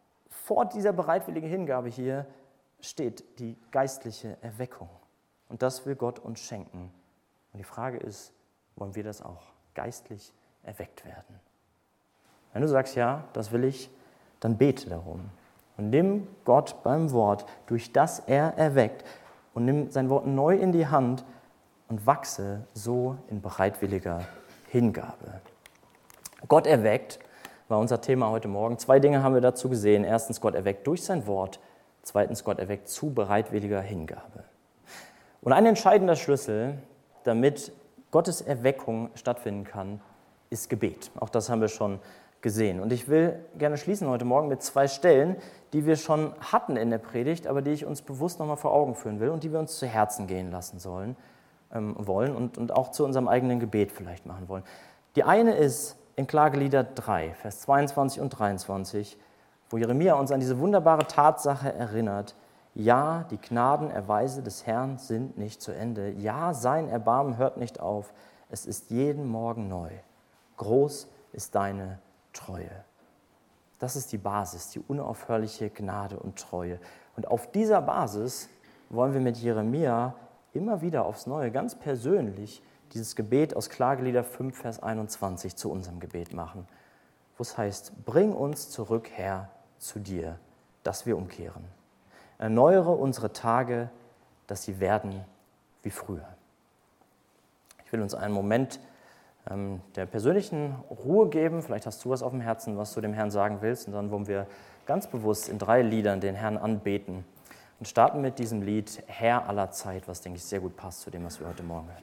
vor dieser bereitwilligen Hingabe hier steht die geistliche Erweckung. Und das will Gott uns schenken. Und die Frage ist, wollen wir das auch geistlich erweckt werden? Wenn du sagst, ja, das will ich, dann bete darum. Und nimm Gott beim Wort, durch das er erweckt, und nimm sein Wort neu in die Hand und wachse so in bereitwilliger Hingabe. Gott erweckt war unser Thema heute Morgen. 2 Dinge haben wir dazu gesehen. Erstens, Gott erweckt durch sein Wort. Zweitens, Gott erweckt zu bereitwilliger Hingabe. Und ein entscheidender Schlüssel, damit Gottes Erweckung stattfinden kann, ist Gebet. Auch das haben wir schon gesehen. Und ich will gerne schließen heute Morgen mit 2 Stellen, die wir schon hatten in der Predigt, aber die ich uns bewusst nochmal vor Augen führen will und die wir uns zu Herzen gehen lassen wollen und auch zu unserem eigenen Gebet vielleicht machen wollen. Die eine ist in Klagelieder 3, Vers 22 und 23, wo Jeremia uns an diese wunderbare Tatsache erinnert, ja, die Gnadenerweise des Herrn sind nicht zu Ende. Ja, sein Erbarmen hört nicht auf. Es ist jeden Morgen neu. Groß ist deine Treue. Das ist die Basis, die unaufhörliche Gnade und Treue. Und auf dieser Basis wollen wir mit Jeremia immer wieder aufs Neue, ganz persönlich, dieses Gebet aus Klagelieder 5, Vers 21 zu unserem Gebet machen, wo es heißt, bring uns zurück, Herr, zu dir, dass wir umkehren. Erneuere unsere Tage, dass sie werden wie früher. Ich will uns einen Moment der persönlichen Ruhe geben. Vielleicht hast du was auf dem Herzen, was du dem Herrn sagen willst. Und dann wollen wir ganz bewusst in 3 Liedern den Herrn anbeten und starten mit diesem Lied Herr aller Zeit, was, denke ich, sehr gut passt zu dem, was wir heute Morgen hören.